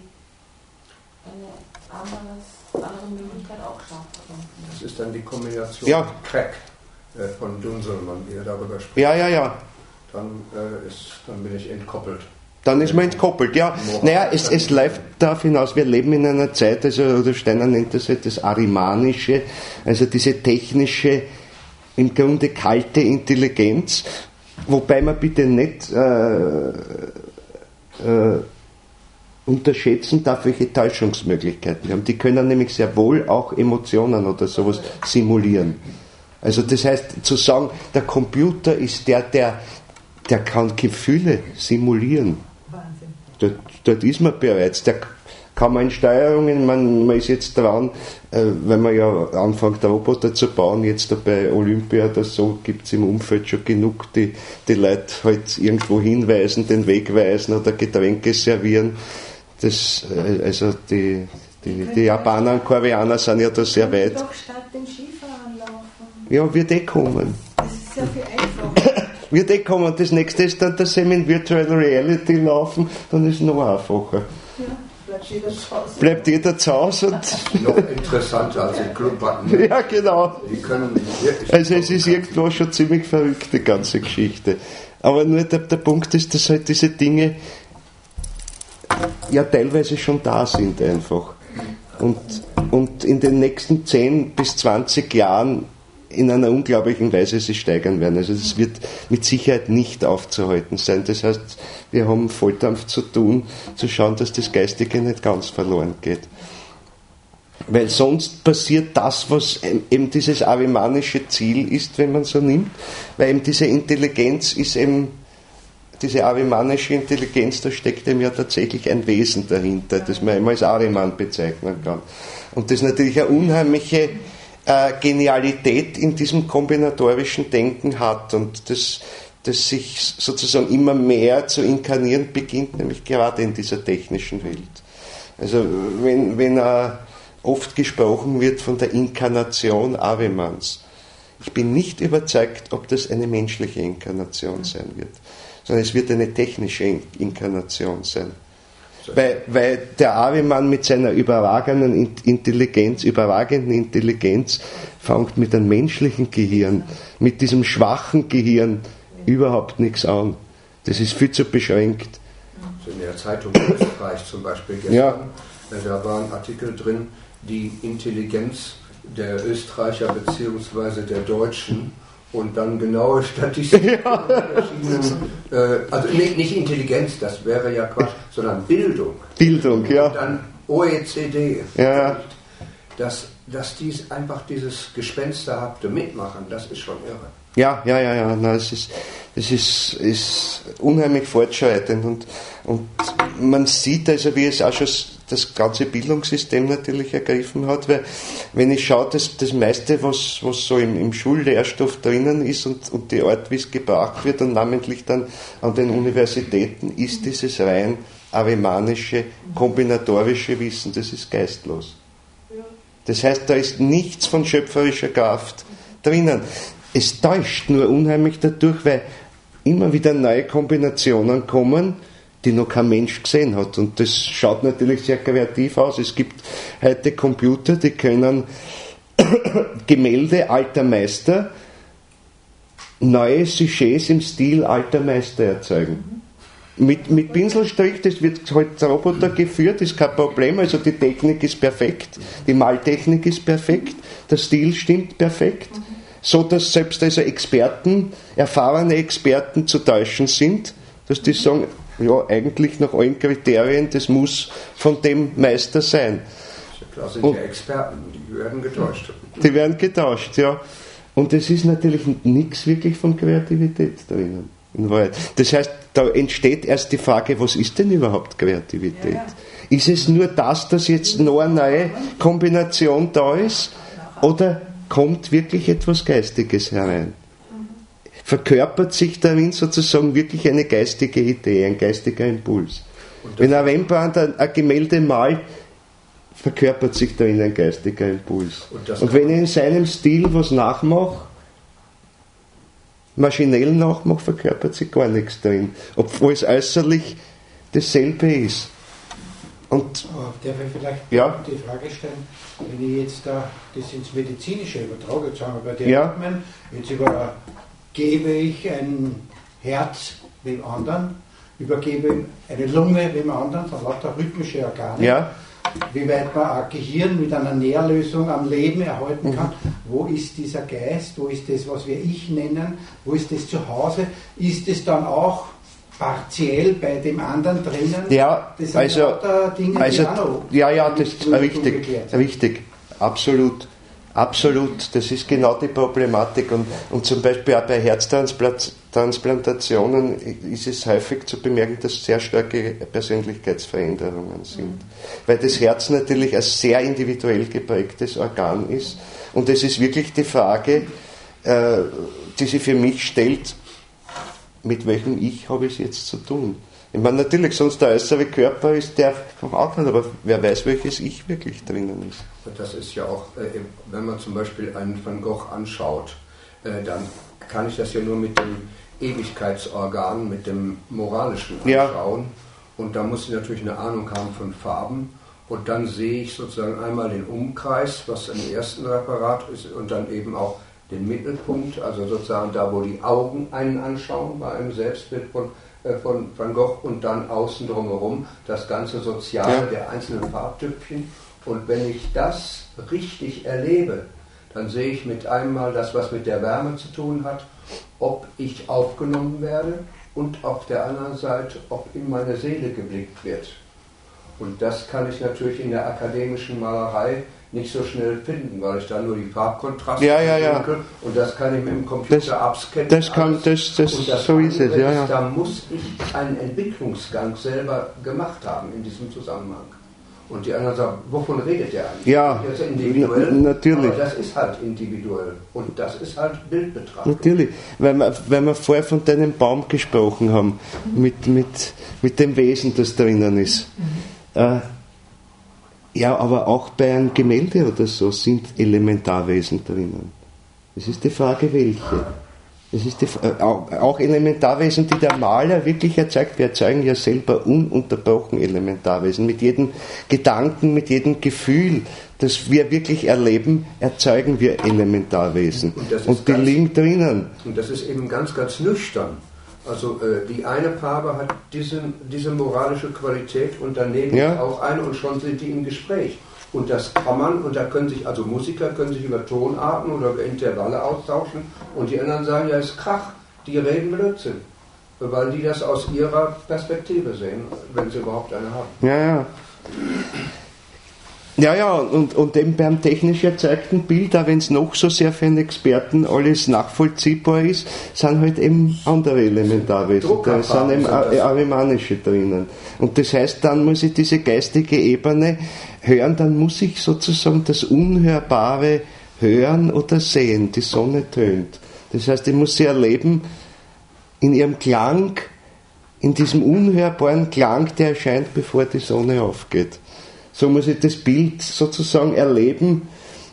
eine andere Möglichkeit auch schaffen könnten. Das ist dann die Kombination Crack von Dunselmann, wie er darüber spricht. Ja. Dann bin ich entkoppelt. Dann ist man entkoppelt, ja. Naja, es läuft darauf hinaus, wir leben in einer Zeit, oder Steiner nennt das halt das Arimanische, also diese technische, im Grunde kalte Intelligenz, wobei man bitte nicht unterschätzen darf, welche Täuschungsmöglichkeiten wir haben. Die können nämlich sehr wohl auch Emotionen oder sowas simulieren. Also das heißt, zu sagen, der Computer ist der kann Gefühle simulieren. Dort ist man bereits. Der kann man in Steuerungen, man ist jetzt dran, wenn man ja anfängt, Roboter zu bauen, jetzt da bei Olympia oder so, gibt es im Umfeld schon genug, die Leute halt irgendwo hinweisen, den Weg weisen oder Getränke servieren. Also die Japaner und Koreaner sind ja da sehr weit. Doch statt dem Skifahren laufen. Ja, wird kommen. Das ist sehr viel einfacher. Wird kommen. Das nächste ist dann, dass sie in Virtual Reality laufen, dann ist es noch einfacher. Ja, bleibt jeder zu Hause. Bleibt jeder zu Hause und Noch interessanter als im Clubbutton. ja, genau. Die können wirklich. Also es ist irgendwo schon ziemlich verrückt, die ganze Geschichte. Aber nur der Punkt ist, dass halt diese Dinge ja teilweise schon da sind einfach. Und in den nächsten 10 bis 20 Jahren in einer unglaublichen Weise sich steigern werden. Also das wird mit Sicherheit nicht aufzuhalten sein. Das heißt, wir haben Volldampf zu tun, zu schauen, dass das Geistige nicht ganz verloren geht. Weil sonst passiert das, was eben dieses arimanische Ziel ist, wenn man so nimmt, weil eben diese Intelligenz ist eben, diese arimanische Intelligenz, da steckt eben ja tatsächlich ein Wesen dahinter, das man einmal als Ariman bezeichnen kann. Und das natürlich eine unheimliche Genialität in diesem kombinatorischen Denken hat und das sich sozusagen immer mehr zu inkarnieren beginnt, nämlich gerade in dieser technischen Welt. Also wenn oft gesprochen wird von der Inkarnation Arimans, ich bin nicht überzeugt, ob das eine menschliche Inkarnation sein wird, sondern es wird eine technische Inkarnation sein. Weil der Ariman mit seiner überragenden Intelligenz fängt mit einem menschlichen Gehirn, mit diesem schwachen Gehirn überhaupt nichts an. Das ist viel zu beschränkt. In der Zeitung Österreich zum Beispiel gestern, da war ein Artikel drin, die Intelligenz der Österreicher bzw. der Deutschen und dann genaue Statistiken. Also nicht Intelligenz, das wäre ja Quatsch, sondern Bildung. Bildung, ja. Und dann OECD. Ja. Dass die einfach dieses gespensterhafte mitmachen, das ist schon irre. Ja. Na, das es ist unheimlich fortschreitend und man sieht also, wie es auch schon das ganze Bildungssystem natürlich ergriffen hat, weil wenn ich schaue, dass das meiste, was so im Schullehrstoff drinnen ist und die Art, wie es gebracht wird und namentlich dann an den Universitäten, ist dieses rein avemanische, kombinatorische Wissen, das ist geistlos. Das heißt, da ist nichts von schöpferischer Kraft drinnen. Es täuscht nur unheimlich dadurch, weil immer wieder neue Kombinationen kommen, die noch kein Mensch gesehen hat. Und das schaut natürlich sehr kreativ aus. Es gibt heute Computer, die können Gemälde alter Meister, neue Sujets im Stil alter Meister erzeugen. Mit Pinselstrich, das wird halt Roboter geführt, ist kein Problem. Also die Technik ist perfekt, die Maltechnik ist perfekt, der Stil stimmt perfekt. So dass selbst also Experten, erfahrene Experten zu täuschen sind, dass die sagen, ja, eigentlich nach allen Kriterien, das muss von dem Meister sein. Das sind ja Experten, die werden getäuscht. Die werden getauscht, ja. Und es ist natürlich nichts wirklich von Kreativität drinnen, in Wahrheit. Das heißt, da entsteht erst die Frage, was ist denn überhaupt Kreativität? Ja. Ist es nur das, dass jetzt noch eine neue Kombination da ist? Oder kommt wirklich etwas Geistiges herein? Verkörpert sich darin sozusagen wirklich eine geistige Idee, ein geistiger Impuls? Wenn ein Rembrandt ein Gemälde malt, verkörpert sich darin ein geistiger Impuls. Und wenn ich in seinem Stil was nachmache, maschinell nachmache, verkörpert sich gar nichts drin, obwohl es äußerlich dasselbe ist. Und darf ich vielleicht die Frage stellen, wenn ich jetzt das ins Medizinische übertrage, jetzt sagen wir bei der Atmen, jetzt übergebe ich ein Herz dem anderen, übergebe eine Lunge dem anderen, von lauter rhythmische Organe, wie weit man ein Gehirn mit einer Nährlösung am Leben erhalten kann, wo ist dieser Geist, wo ist das, was wir Ich nennen, wo ist das zu Hause, ist es dann auch partiell bei dem anderen drinnen? Ja, das sind Dinge, die auch noch das ist richtig, absolut, das ist genau die Problematik und zum Beispiel auch bei Herztransplantationen ist es häufig zu bemerken, dass sehr starke Persönlichkeitsveränderungen sind, weil das Herz natürlich ein sehr individuell geprägtes Organ ist und es ist wirklich die Frage, die sich für mich stellt, mit welchem Ich habe ich es jetzt zu tun? Ich meine, natürlich, sonst der äußere Körper ist der vom Outlet, aber wer weiß, welches Ich wirklich drinnen ist. Das ist ja auch, wenn man zum Beispiel einen Van Gogh anschaut, dann kann ich das ja nur mit dem Ewigkeitsorgan, mit dem Moralischen anschauen. Und da muss ich natürlich eine Ahnung haben von Farben. Und dann sehe ich sozusagen einmal den Umkreis, was im ersten Referat ist, und dann eben auch den Mittelpunkt, also sozusagen da, wo die Augen einen anschauen, bei einem Selbstbild von Van Gogh und dann außen drumherum das ganze Soziale der einzelnen Farbtüpfchen. Und wenn ich das richtig erlebe, dann sehe ich mit einmal das, was mit der Wärme zu tun hat, ob ich aufgenommen werde und auf der anderen Seite, ob in meine Seele geblickt wird. Und das kann ich natürlich in der akademischen Malerei nicht so schnell finden, weil ich da nur die Farbkontraste denke und das kann ich mit dem Computer abscannen. So ist es, Da muss ich einen Entwicklungsgang selber gemacht haben in diesem Zusammenhang. Und die anderen sagen, wovon redet der eigentlich? Ja, das ist individuell, natürlich. Aber das ist halt individuell und das ist halt Bildbetrachtung. Natürlich, weil wir vorher von deinem Baum gesprochen haben, mit dem Wesen, das drinnen ist. Ja, aber auch bei einem Gemälde oder so sind Elementarwesen drinnen. Es ist die Frage, welche. Es ist auch Elementarwesen, die der Maler wirklich erzeugt. Wir erzeugen ja selber ununterbrochen Elementarwesen. Mit jedem Gedanken, mit jedem Gefühl, das wir wirklich erleben, erzeugen wir Elementarwesen. Und die liegen drinnen. Und das ist eben ganz, ganz nüchtern. Also die eine Farbe hat diese moralische Qualität und daneben auch eine und schon sind die im Gespräch. Und das kann man, und da können sich, also Musiker können sich über Tonarten oder über Intervalle austauschen und die anderen sagen, ja, ist Krach, die reden Blödsinn. Weil die das aus ihrer Perspektive sehen, wenn sie überhaupt eine haben. Ja. Ja, und eben beim technisch erzeugten Bild, auch wenn es noch so sehr für einen Experten alles nachvollziehbar ist, sind halt eben andere Elementarwesen. Da sind eben arimanische drinnen. Und das heißt, dann muss ich diese geistige Ebene hören, dann muss ich sozusagen das Unhörbare hören oder sehen. Die Sonne tönt. Das heißt, ich muss sie erleben in ihrem Klang, in diesem unhörbaren Klang, der erscheint, bevor die Sonne aufgeht. So muss ich das Bild sozusagen erleben,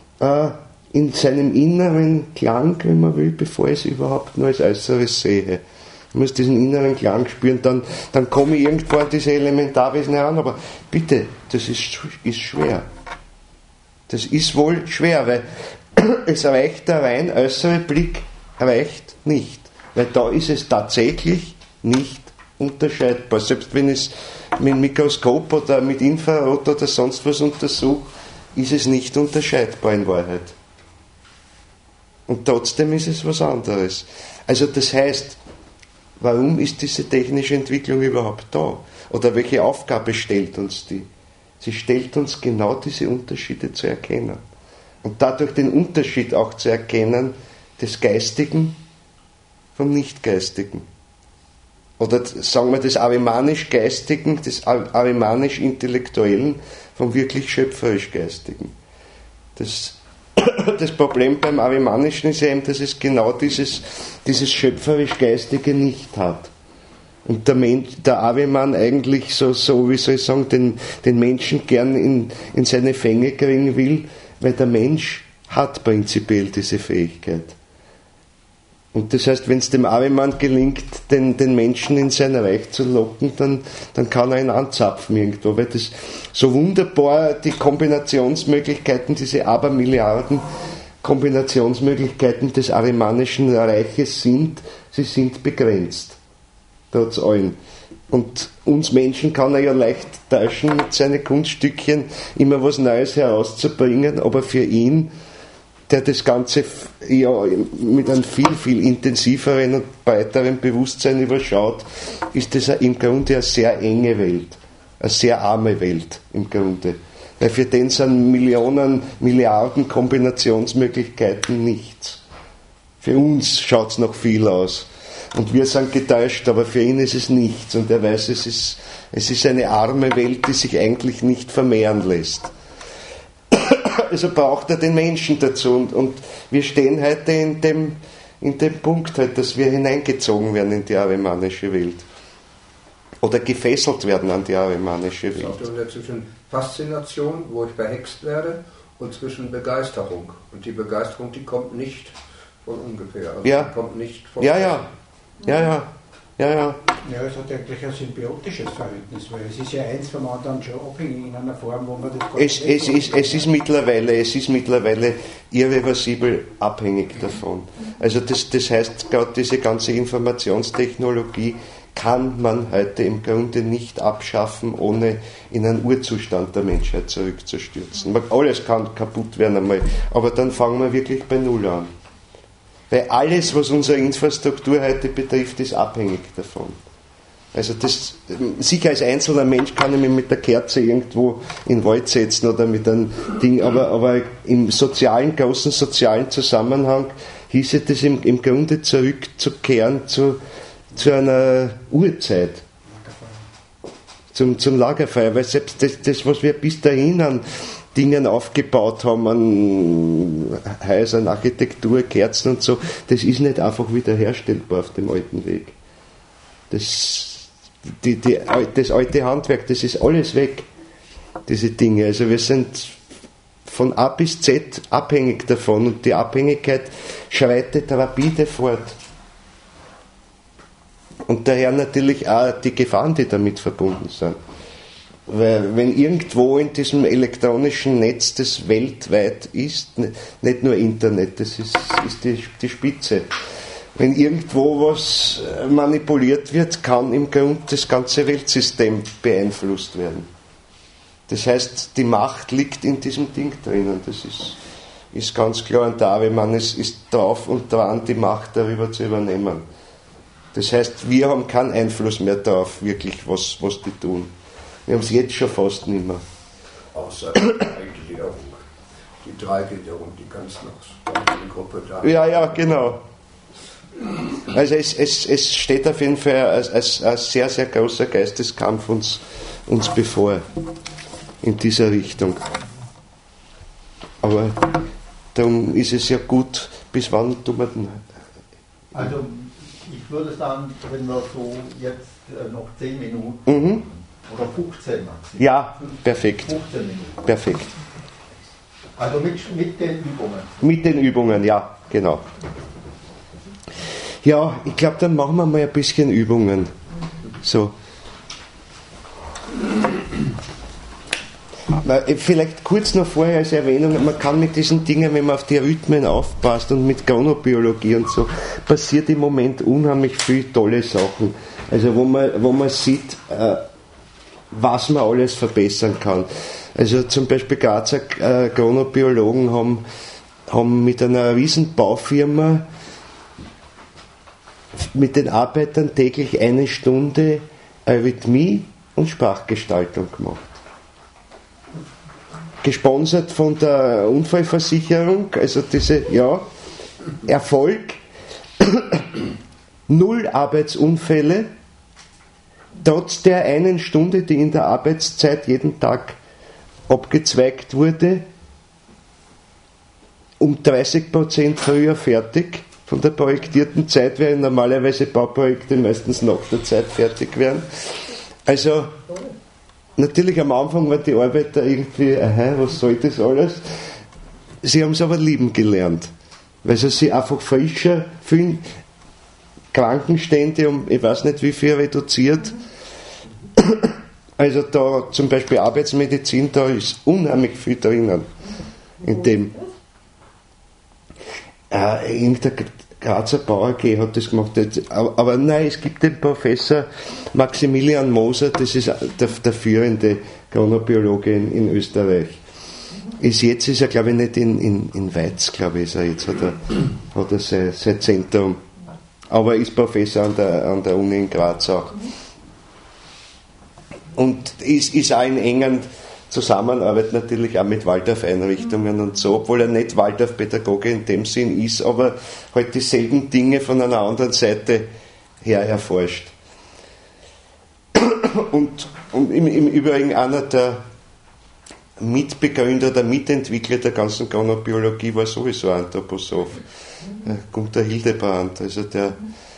in seinem inneren Klang, wenn man will, bevor ich es überhaupt nur als Äußeres sehe. Ich muss diesen inneren Klang spüren, dann komme ich irgendwo an diese Elementarwesen heran, aber bitte, das ist schwer. Das ist wohl schwer, weil es reicht, der rein äußere Blick reicht nicht, weil da ist es tatsächlich nicht unterscheidbar. Selbst wenn ich es mit dem Mikroskop oder mit Infrarot oder sonst was untersuche, ist es nicht unterscheidbar in Wahrheit. Und trotzdem ist es was anderes. Also das heißt, warum ist diese technische Entwicklung überhaupt da? Oder welche Aufgabe stellt uns die? Sie stellt uns genau diese Unterschiede zu erkennen. Und dadurch den Unterschied auch zu erkennen des Geistigen vom Nicht-Geistigen. Oder sagen wir des Arimanisch-Geistigen, des Arimanisch-Intellektuellen vom wirklich Schöpferisch-Geistigen. Das Problem beim Arimanischen ist eben, dass es genau dieses Schöpferisch-Geistige nicht hat. Und der Ariman eigentlich so, wie soll ich sagen, den Menschen gern in seine Fänge kriegen will, weil der Mensch hat prinzipiell diese Fähigkeit. Und das heißt, wenn es dem Ariman gelingt, den Menschen in sein Reich zu locken, dann kann er ihn anzapfen irgendwo, weil das so wunderbar die Kombinationsmöglichkeiten, diese Abermilliarden Kombinationsmöglichkeiten des arimanischen Reiches sind, sie sind begrenzt. Trotz allem. Und uns Menschen kann er ja leicht täuschen mit seinen Kunststückchen, immer was Neues herauszubringen, aber für ihn, der das Ganze ja mit einem viel, viel intensiveren und breiteren Bewusstsein überschaut, ist das im Grunde eine sehr enge Welt, eine sehr arme Welt im Grunde. Weil für den sind Millionen, Milliarden Kombinationsmöglichkeiten nichts. Für uns schaut es noch viel aus. Und wir sind getäuscht, aber für ihn ist es nichts. Und er weiß, es ist eine arme Welt, die sich eigentlich nicht vermehren lässt. Also braucht er den Menschen dazu. Und wir stehen heute in dem Punkt, halt, dass wir hineingezogen werden in die arimanische Welt. Oder gefesselt werden an die arimanische Welt. Das ist auch zwischen Faszination, wo ich verhext werde, und zwischen Begeisterung. Und die Begeisterung, die kommt nicht von ungefähr. Also ja. Die kommt nicht von Ja, es hat eigentlich ein symbiotisches Verhältnis, weil es ist ja eins vom anderen schon abhängig in einer Form, wo man das es ist mittlerweile irreversibel abhängig davon. Also das heißt, gerade diese ganze Informationstechnologie kann man heute im Grunde nicht abschaffen, ohne in einen Urzustand der Menschheit zurückzustürzen. Alles kann kaputt werden einmal, aber dann fangen wir wirklich bei Null an. Weil alles, was unsere Infrastruktur heute betrifft, ist abhängig davon. Also sicher als einzelner Mensch kann ich mich mit der Kerze irgendwo in den Wald setzen oder mit einem Ding, aber im großen sozialen Zusammenhang hieße das im Grunde zurückzukehren zu einer Urzeit. Zum Lagerfeuer, weil selbst das, was wir bis dahin an Dingen aufgebaut haben, an Häusern, Architektur, Kerzen und so, das ist nicht einfach wiederherstellbar auf dem alten Weg. Das alte Handwerk, das ist alles weg, diese Dinge. Also wir sind von A bis Z abhängig davon und die Abhängigkeit schreitet rapide fort. Und daher natürlich auch die Gefahren, die damit verbunden sind. Weil wenn irgendwo in diesem elektronischen Netz, das weltweit ist, nicht nur Internet, das ist die Spitze. Wenn irgendwo was manipuliert wird, kann im Grunde das ganze Weltsystem beeinflusst werden. Das heißt, die Macht liegt in diesem Ding drinnen. Das ist ganz klar. Und der Ariman ist drauf und dran, die Macht darüber zu übernehmen. Das heißt, wir haben keinen Einfluss mehr darauf, wirklich, was die tun. Wir haben es jetzt schon fast nicht mehr. Außer eigentlich Die 3 geht ja um die ganz noch die Gruppe da. Ja, genau. Also es steht auf jeden Fall ein sehr, sehr großer Geisteskampf uns bevor in dieser Richtung. Aber darum ist es ja gut, bis wann tun wir denn? Also ich würde sagen, wenn wir so jetzt noch 10 Minuten oder 15 maximal. Ja, perfekt. 15 Minuten. Perfekt. Also mit den Übungen. Mit den Übungen, ja, genau. Ja, ich glaube, dann machen wir mal ein bisschen Übungen. So. Vielleicht kurz noch vorher als Erwähnung, man kann mit diesen Dingen, wenn man auf die Rhythmen aufpasst und mit Chronobiologie und so, passiert im Moment unheimlich viele tolle Sachen. Also wo man sieht, was man alles verbessern kann. Also zum Beispiel Grazer Chronobiologen haben mit einer riesen Baufirma mit den Arbeitern täglich 1 Stunde Eurythmie und Sprachgestaltung gemacht. Gesponsert von der Unfallversicherung, also Erfolg, 0 Arbeitsunfälle, trotz der 1 Stunde, die in der Arbeitszeit jeden Tag abgezweigt wurde, um 30% früher fertig. Von der projektierten Zeit, während normalerweise Bauprojekte meistens nach der Zeit fertig werden. Also natürlich am Anfang waren die Arbeiter irgendwie, was soll das alles? Sie haben es aber lieben gelernt, weil sie sich einfach frischer fühlen, Krankenstände um ich weiß nicht wie viel reduziert. Also da zum Beispiel Arbeitsmedizin, da ist unheimlich viel drinnen. In dem irgendein Grazer Bauer AG hat das gemacht. Aber nein, es gibt den Professor Maximilian Moser, das ist der führende Chronobiologe in Österreich. Jetzt ist er, glaube ich, nicht in Weiz, glaube ich, ist er jetzt, hat er sein Zentrum. Aber er ist Professor an der Uni in Graz auch. Und ist auch in engen Zusammenarbeit natürlich auch mit Waldorf-Einrichtungen und so, obwohl er nicht Waldorf-Pädagoge in dem Sinn ist, aber halt dieselben Dinge von einer anderen Seite her erforscht. Und im Übrigen einer der Mitbegründer, der Mitentwickler der ganzen Chronobiologie war sowieso ein Anthroposoph, Gunther Hildebrand, also der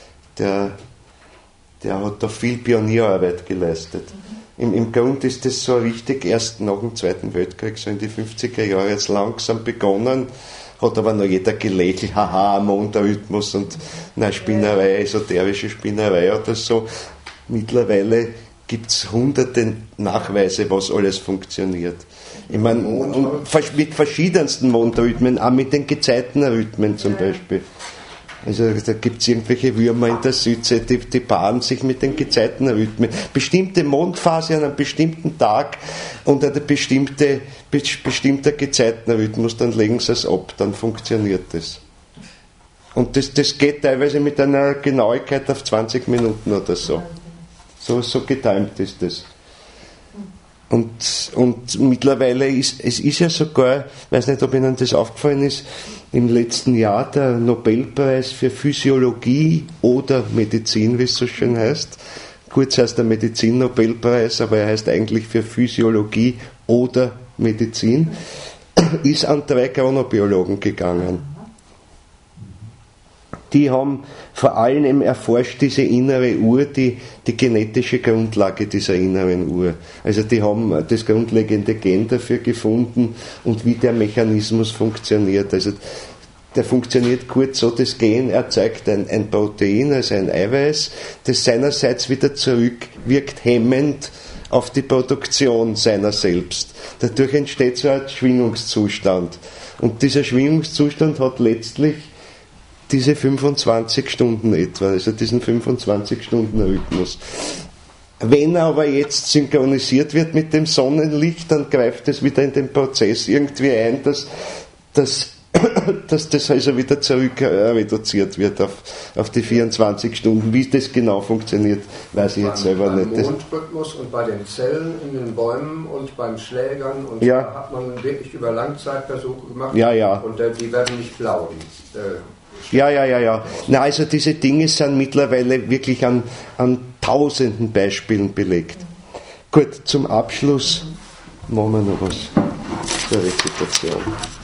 hat da viel Pionierarbeit geleistet. Im Grund ist das so richtig erst nach dem Zweiten Weltkrieg, so in die 50er Jahre, jetzt langsam begonnen, hat aber noch jeder gelächelt, haha, Mondrhythmus und Spinnerei, esoterische Spinnerei oder so. Mittlerweile gibt es hunderte Nachweise, was alles funktioniert. Ich meine, mit verschiedensten Mondrhythmen, auch mit den Gezeitenrhythmen zum Beispiel. Also da gibt es irgendwelche Würmer in der Südsee, die paaren sich mit den Gezeitenrhythmen. Bestimmte Mondphase an einem bestimmten Tag und ein bestimmter Gezeitenrhythmus, dann legen sie es ab, dann funktioniert das. Und das geht teilweise mit einer Genauigkeit auf 20 Minuten oder so. So getimt ist das. Und mittlerweile ist ja sogar, ich weiß nicht, ob Ihnen das aufgefallen ist, im letzten Jahr der Nobelpreis für Physiologie oder Medizin, wie es so schön heißt. Kurz heißt der Medizin-Nobelpreis, aber er heißt eigentlich für Physiologie oder Medizin, ist an 3 Chronobiologen gegangen. Die haben vor allem eben erforscht diese innere Uhr, die genetische Grundlage dieser inneren Uhr. Also die haben das grundlegende Gen dafür gefunden und wie der Mechanismus funktioniert. Also der funktioniert kurz so, das Gen erzeugt ein Protein, also ein Eiweiß, das seinerseits wieder zurückwirkt, hemmend auf die Produktion seiner selbst. Dadurch entsteht so ein Schwingungszustand. Und dieser Schwingungszustand hat letztlich diese 25 Stunden etwa, also diesen 25-Stunden-Rhythmus. Wenn er aber jetzt synchronisiert wird mit dem Sonnenlicht, dann greift es wieder in den Prozess irgendwie ein, dass dass das also wieder zurück reduziert wird auf die 24 Stunden. Wie das genau funktioniert, weiß ich jetzt selber nicht. Beim Mondrhythmus und bei den Zellen in den Bäumen und beim Schlägern und ja. Da hat man wirklich über Langzeitversuche gemacht und die werden nicht blau. Ja. Na, also diese Dinge sind mittlerweile wirklich an tausenden Beispielen belegt. Gut, zum Abschluss machen wir noch was zur Rezitation.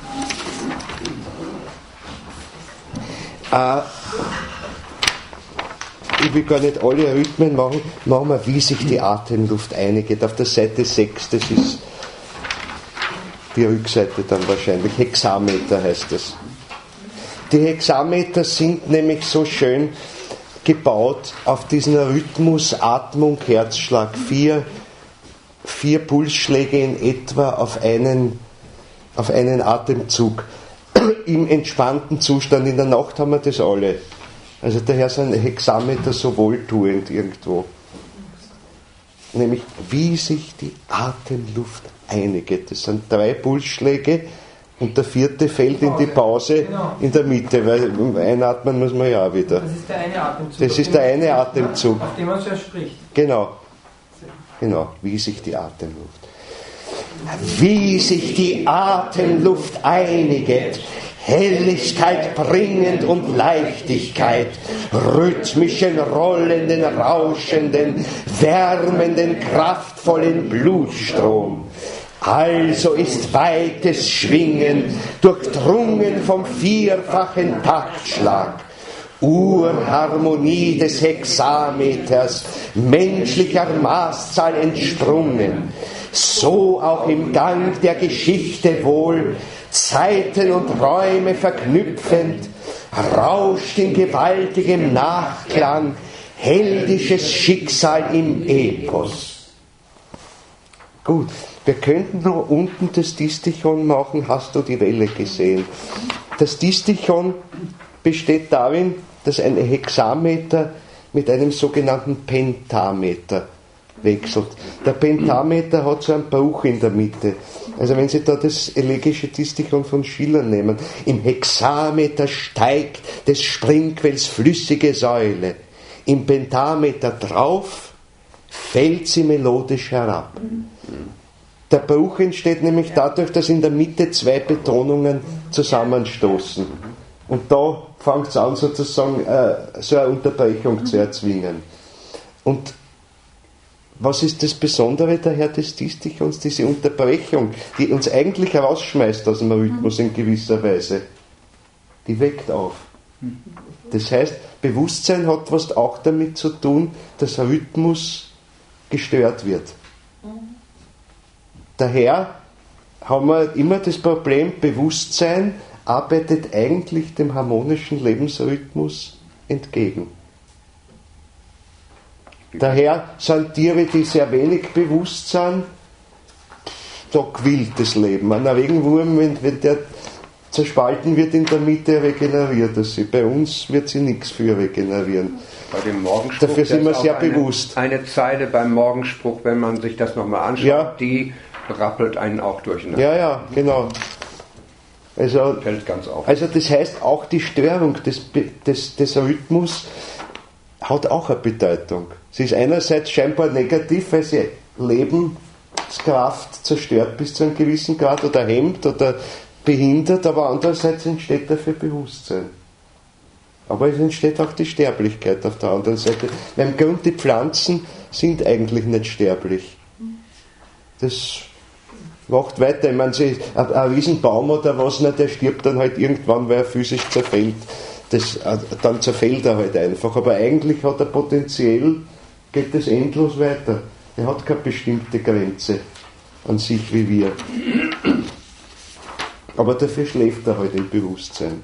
Ich will gar nicht alle Rhythmen machen wir, wie sich die Atemluft einigt. Auf der Seite 6, das ist die Rückseite dann wahrscheinlich, Hexameter heißt das. Die Hexameter sind nämlich so schön gebaut auf diesen Rhythmus, Atmung, Herzschlag, 4 Pulsschläge in etwa auf einen Atemzug. Im entspannten Zustand, in der Nacht haben wir das alle. Also daher sind Hexameter so wohltuend irgendwo. Nämlich, wie sich die Atemluft einigt. Das sind 3 Pulsschläge und der 4. fällt in die Pause in der Mitte, weil einatmen muss man ja auch wieder. Das ist der eine Atemzug. Das ist der eine Atemzug. Auf den man zuerst spricht. Genau, wie sich die Atemluft. Wie sich die Atemluft einigt, Helligkeit bringend und Leichtigkeit, rhythmischen, rollenden, rauschenden, wärmenden, kraftvollen Blutstrom. Also ist weites Schwingen, durchdrungen vom 4-fachen Taktschlag, Urharmonie des Hexameters, menschlicher Maßzahl entsprungen, so auch im Gang der Geschichte wohl, Zeiten und Räume verknüpfend, rauscht in gewaltigem Nachklang heldisches Schicksal im Epos. Gut, wir könnten noch unten das Distichon machen, hast du die Welle gesehen? Das Distichon besteht darin, dass ein Hexameter mit einem sogenannten Pentameter wechselt. Der Pentameter hat so einen Bruch in der Mitte. Also wenn Sie da das elegische Distichon von Schiller nehmen, im Hexameter steigt des Springquells flüssige Säule, im Pentameter drauf fällt sie melodisch herab. Der Bruch entsteht nämlich dadurch, dass in der Mitte 2 Betonungen zusammenstoßen. Und da fängt es an, sozusagen so eine Unterbrechung zu erzwingen. Und was ist das Besondere daher des Distichons? Diese Unterbrechung, die uns eigentlich herausschmeißt aus dem Rhythmus in gewisser Weise, die weckt auf. Das heißt, Bewusstsein hat was auch damit zu tun, dass Rhythmus gestört wird. Daher haben wir immer das Problem, Bewusstsein arbeitet eigentlich dem harmonischen Lebensrhythmus entgegen. Daher sind Tiere, die sehr wenig bewusst sind, da quillt das Leben. Ein Regenwurm, wenn der zerspalten wird in der Mitte, regeneriert er sich. Bei uns wird sie nichts für regenerieren. Bei dem Morgenspruch, dafür sind wir sehr bewusst. Eine Zeile beim Morgenspruch, wenn man sich das nochmal anschaut, die rappelt einen auch durcheinander. Ja, genau. Also, fällt ganz auf. Also das heißt, auch die Störung des Rhythmus hat auch eine Bedeutung. Sie ist einerseits scheinbar negativ, weil sie Lebenskraft zerstört bis zu einem gewissen Grad oder hemmt oder behindert, aber andererseits entsteht dafür Bewusstsein. Aber es entsteht auch die Sterblichkeit auf der anderen Seite. Weil im Grund die Pflanzen sind eigentlich nicht sterblich. Das macht weiter. Ich meine, ein Riesenbaum oder was, der stirbt dann halt irgendwann, weil er physisch zerfällt. Dann zerfällt er halt einfach. Aber eigentlich hat er potenziell, geht es endlos weiter. Er hat keine bestimmte Grenze an sich wie wir. Aber dafür schläft er halt im Bewusstsein.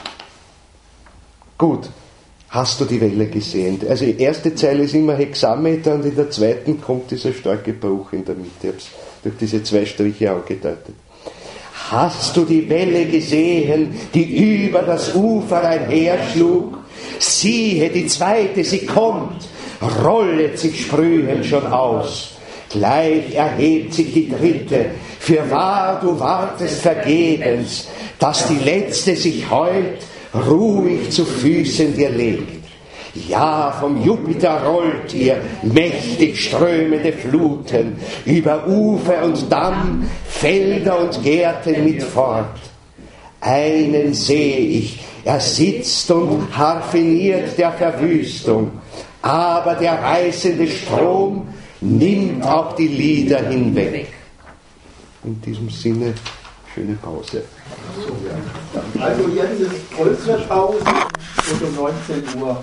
Gut, hast du die Welle gesehen? Also die erste Zeile ist immer Hexameter und in der zweiten kommt dieser starke Bruch in der Mitte. Ich habe es durch diese 2 Striche angedeutet. Hast du die Welle gesehen, die über das Ufer einherschlug? Siehe, die zweite, sie kommt, rollet sich sprühend schon aus. Gleich erhebt sich die dritte, fürwahr du wartest vergebens, dass die letzte sich heut ruhig zu Füßen dir legt. Ja, vom Jupiter rollt ihr mächtig strömende Fluten, über Ufer und Damm, Felder und Gärten mit fort. Einen sehe ich, er sitzt und harfeniert der Verwüstung, aber der reißende Strom nimmt auch die Lieder hinweg. In diesem Sinne, schöne Pause. Also jetzt ist größere Pause und um 19 Uhr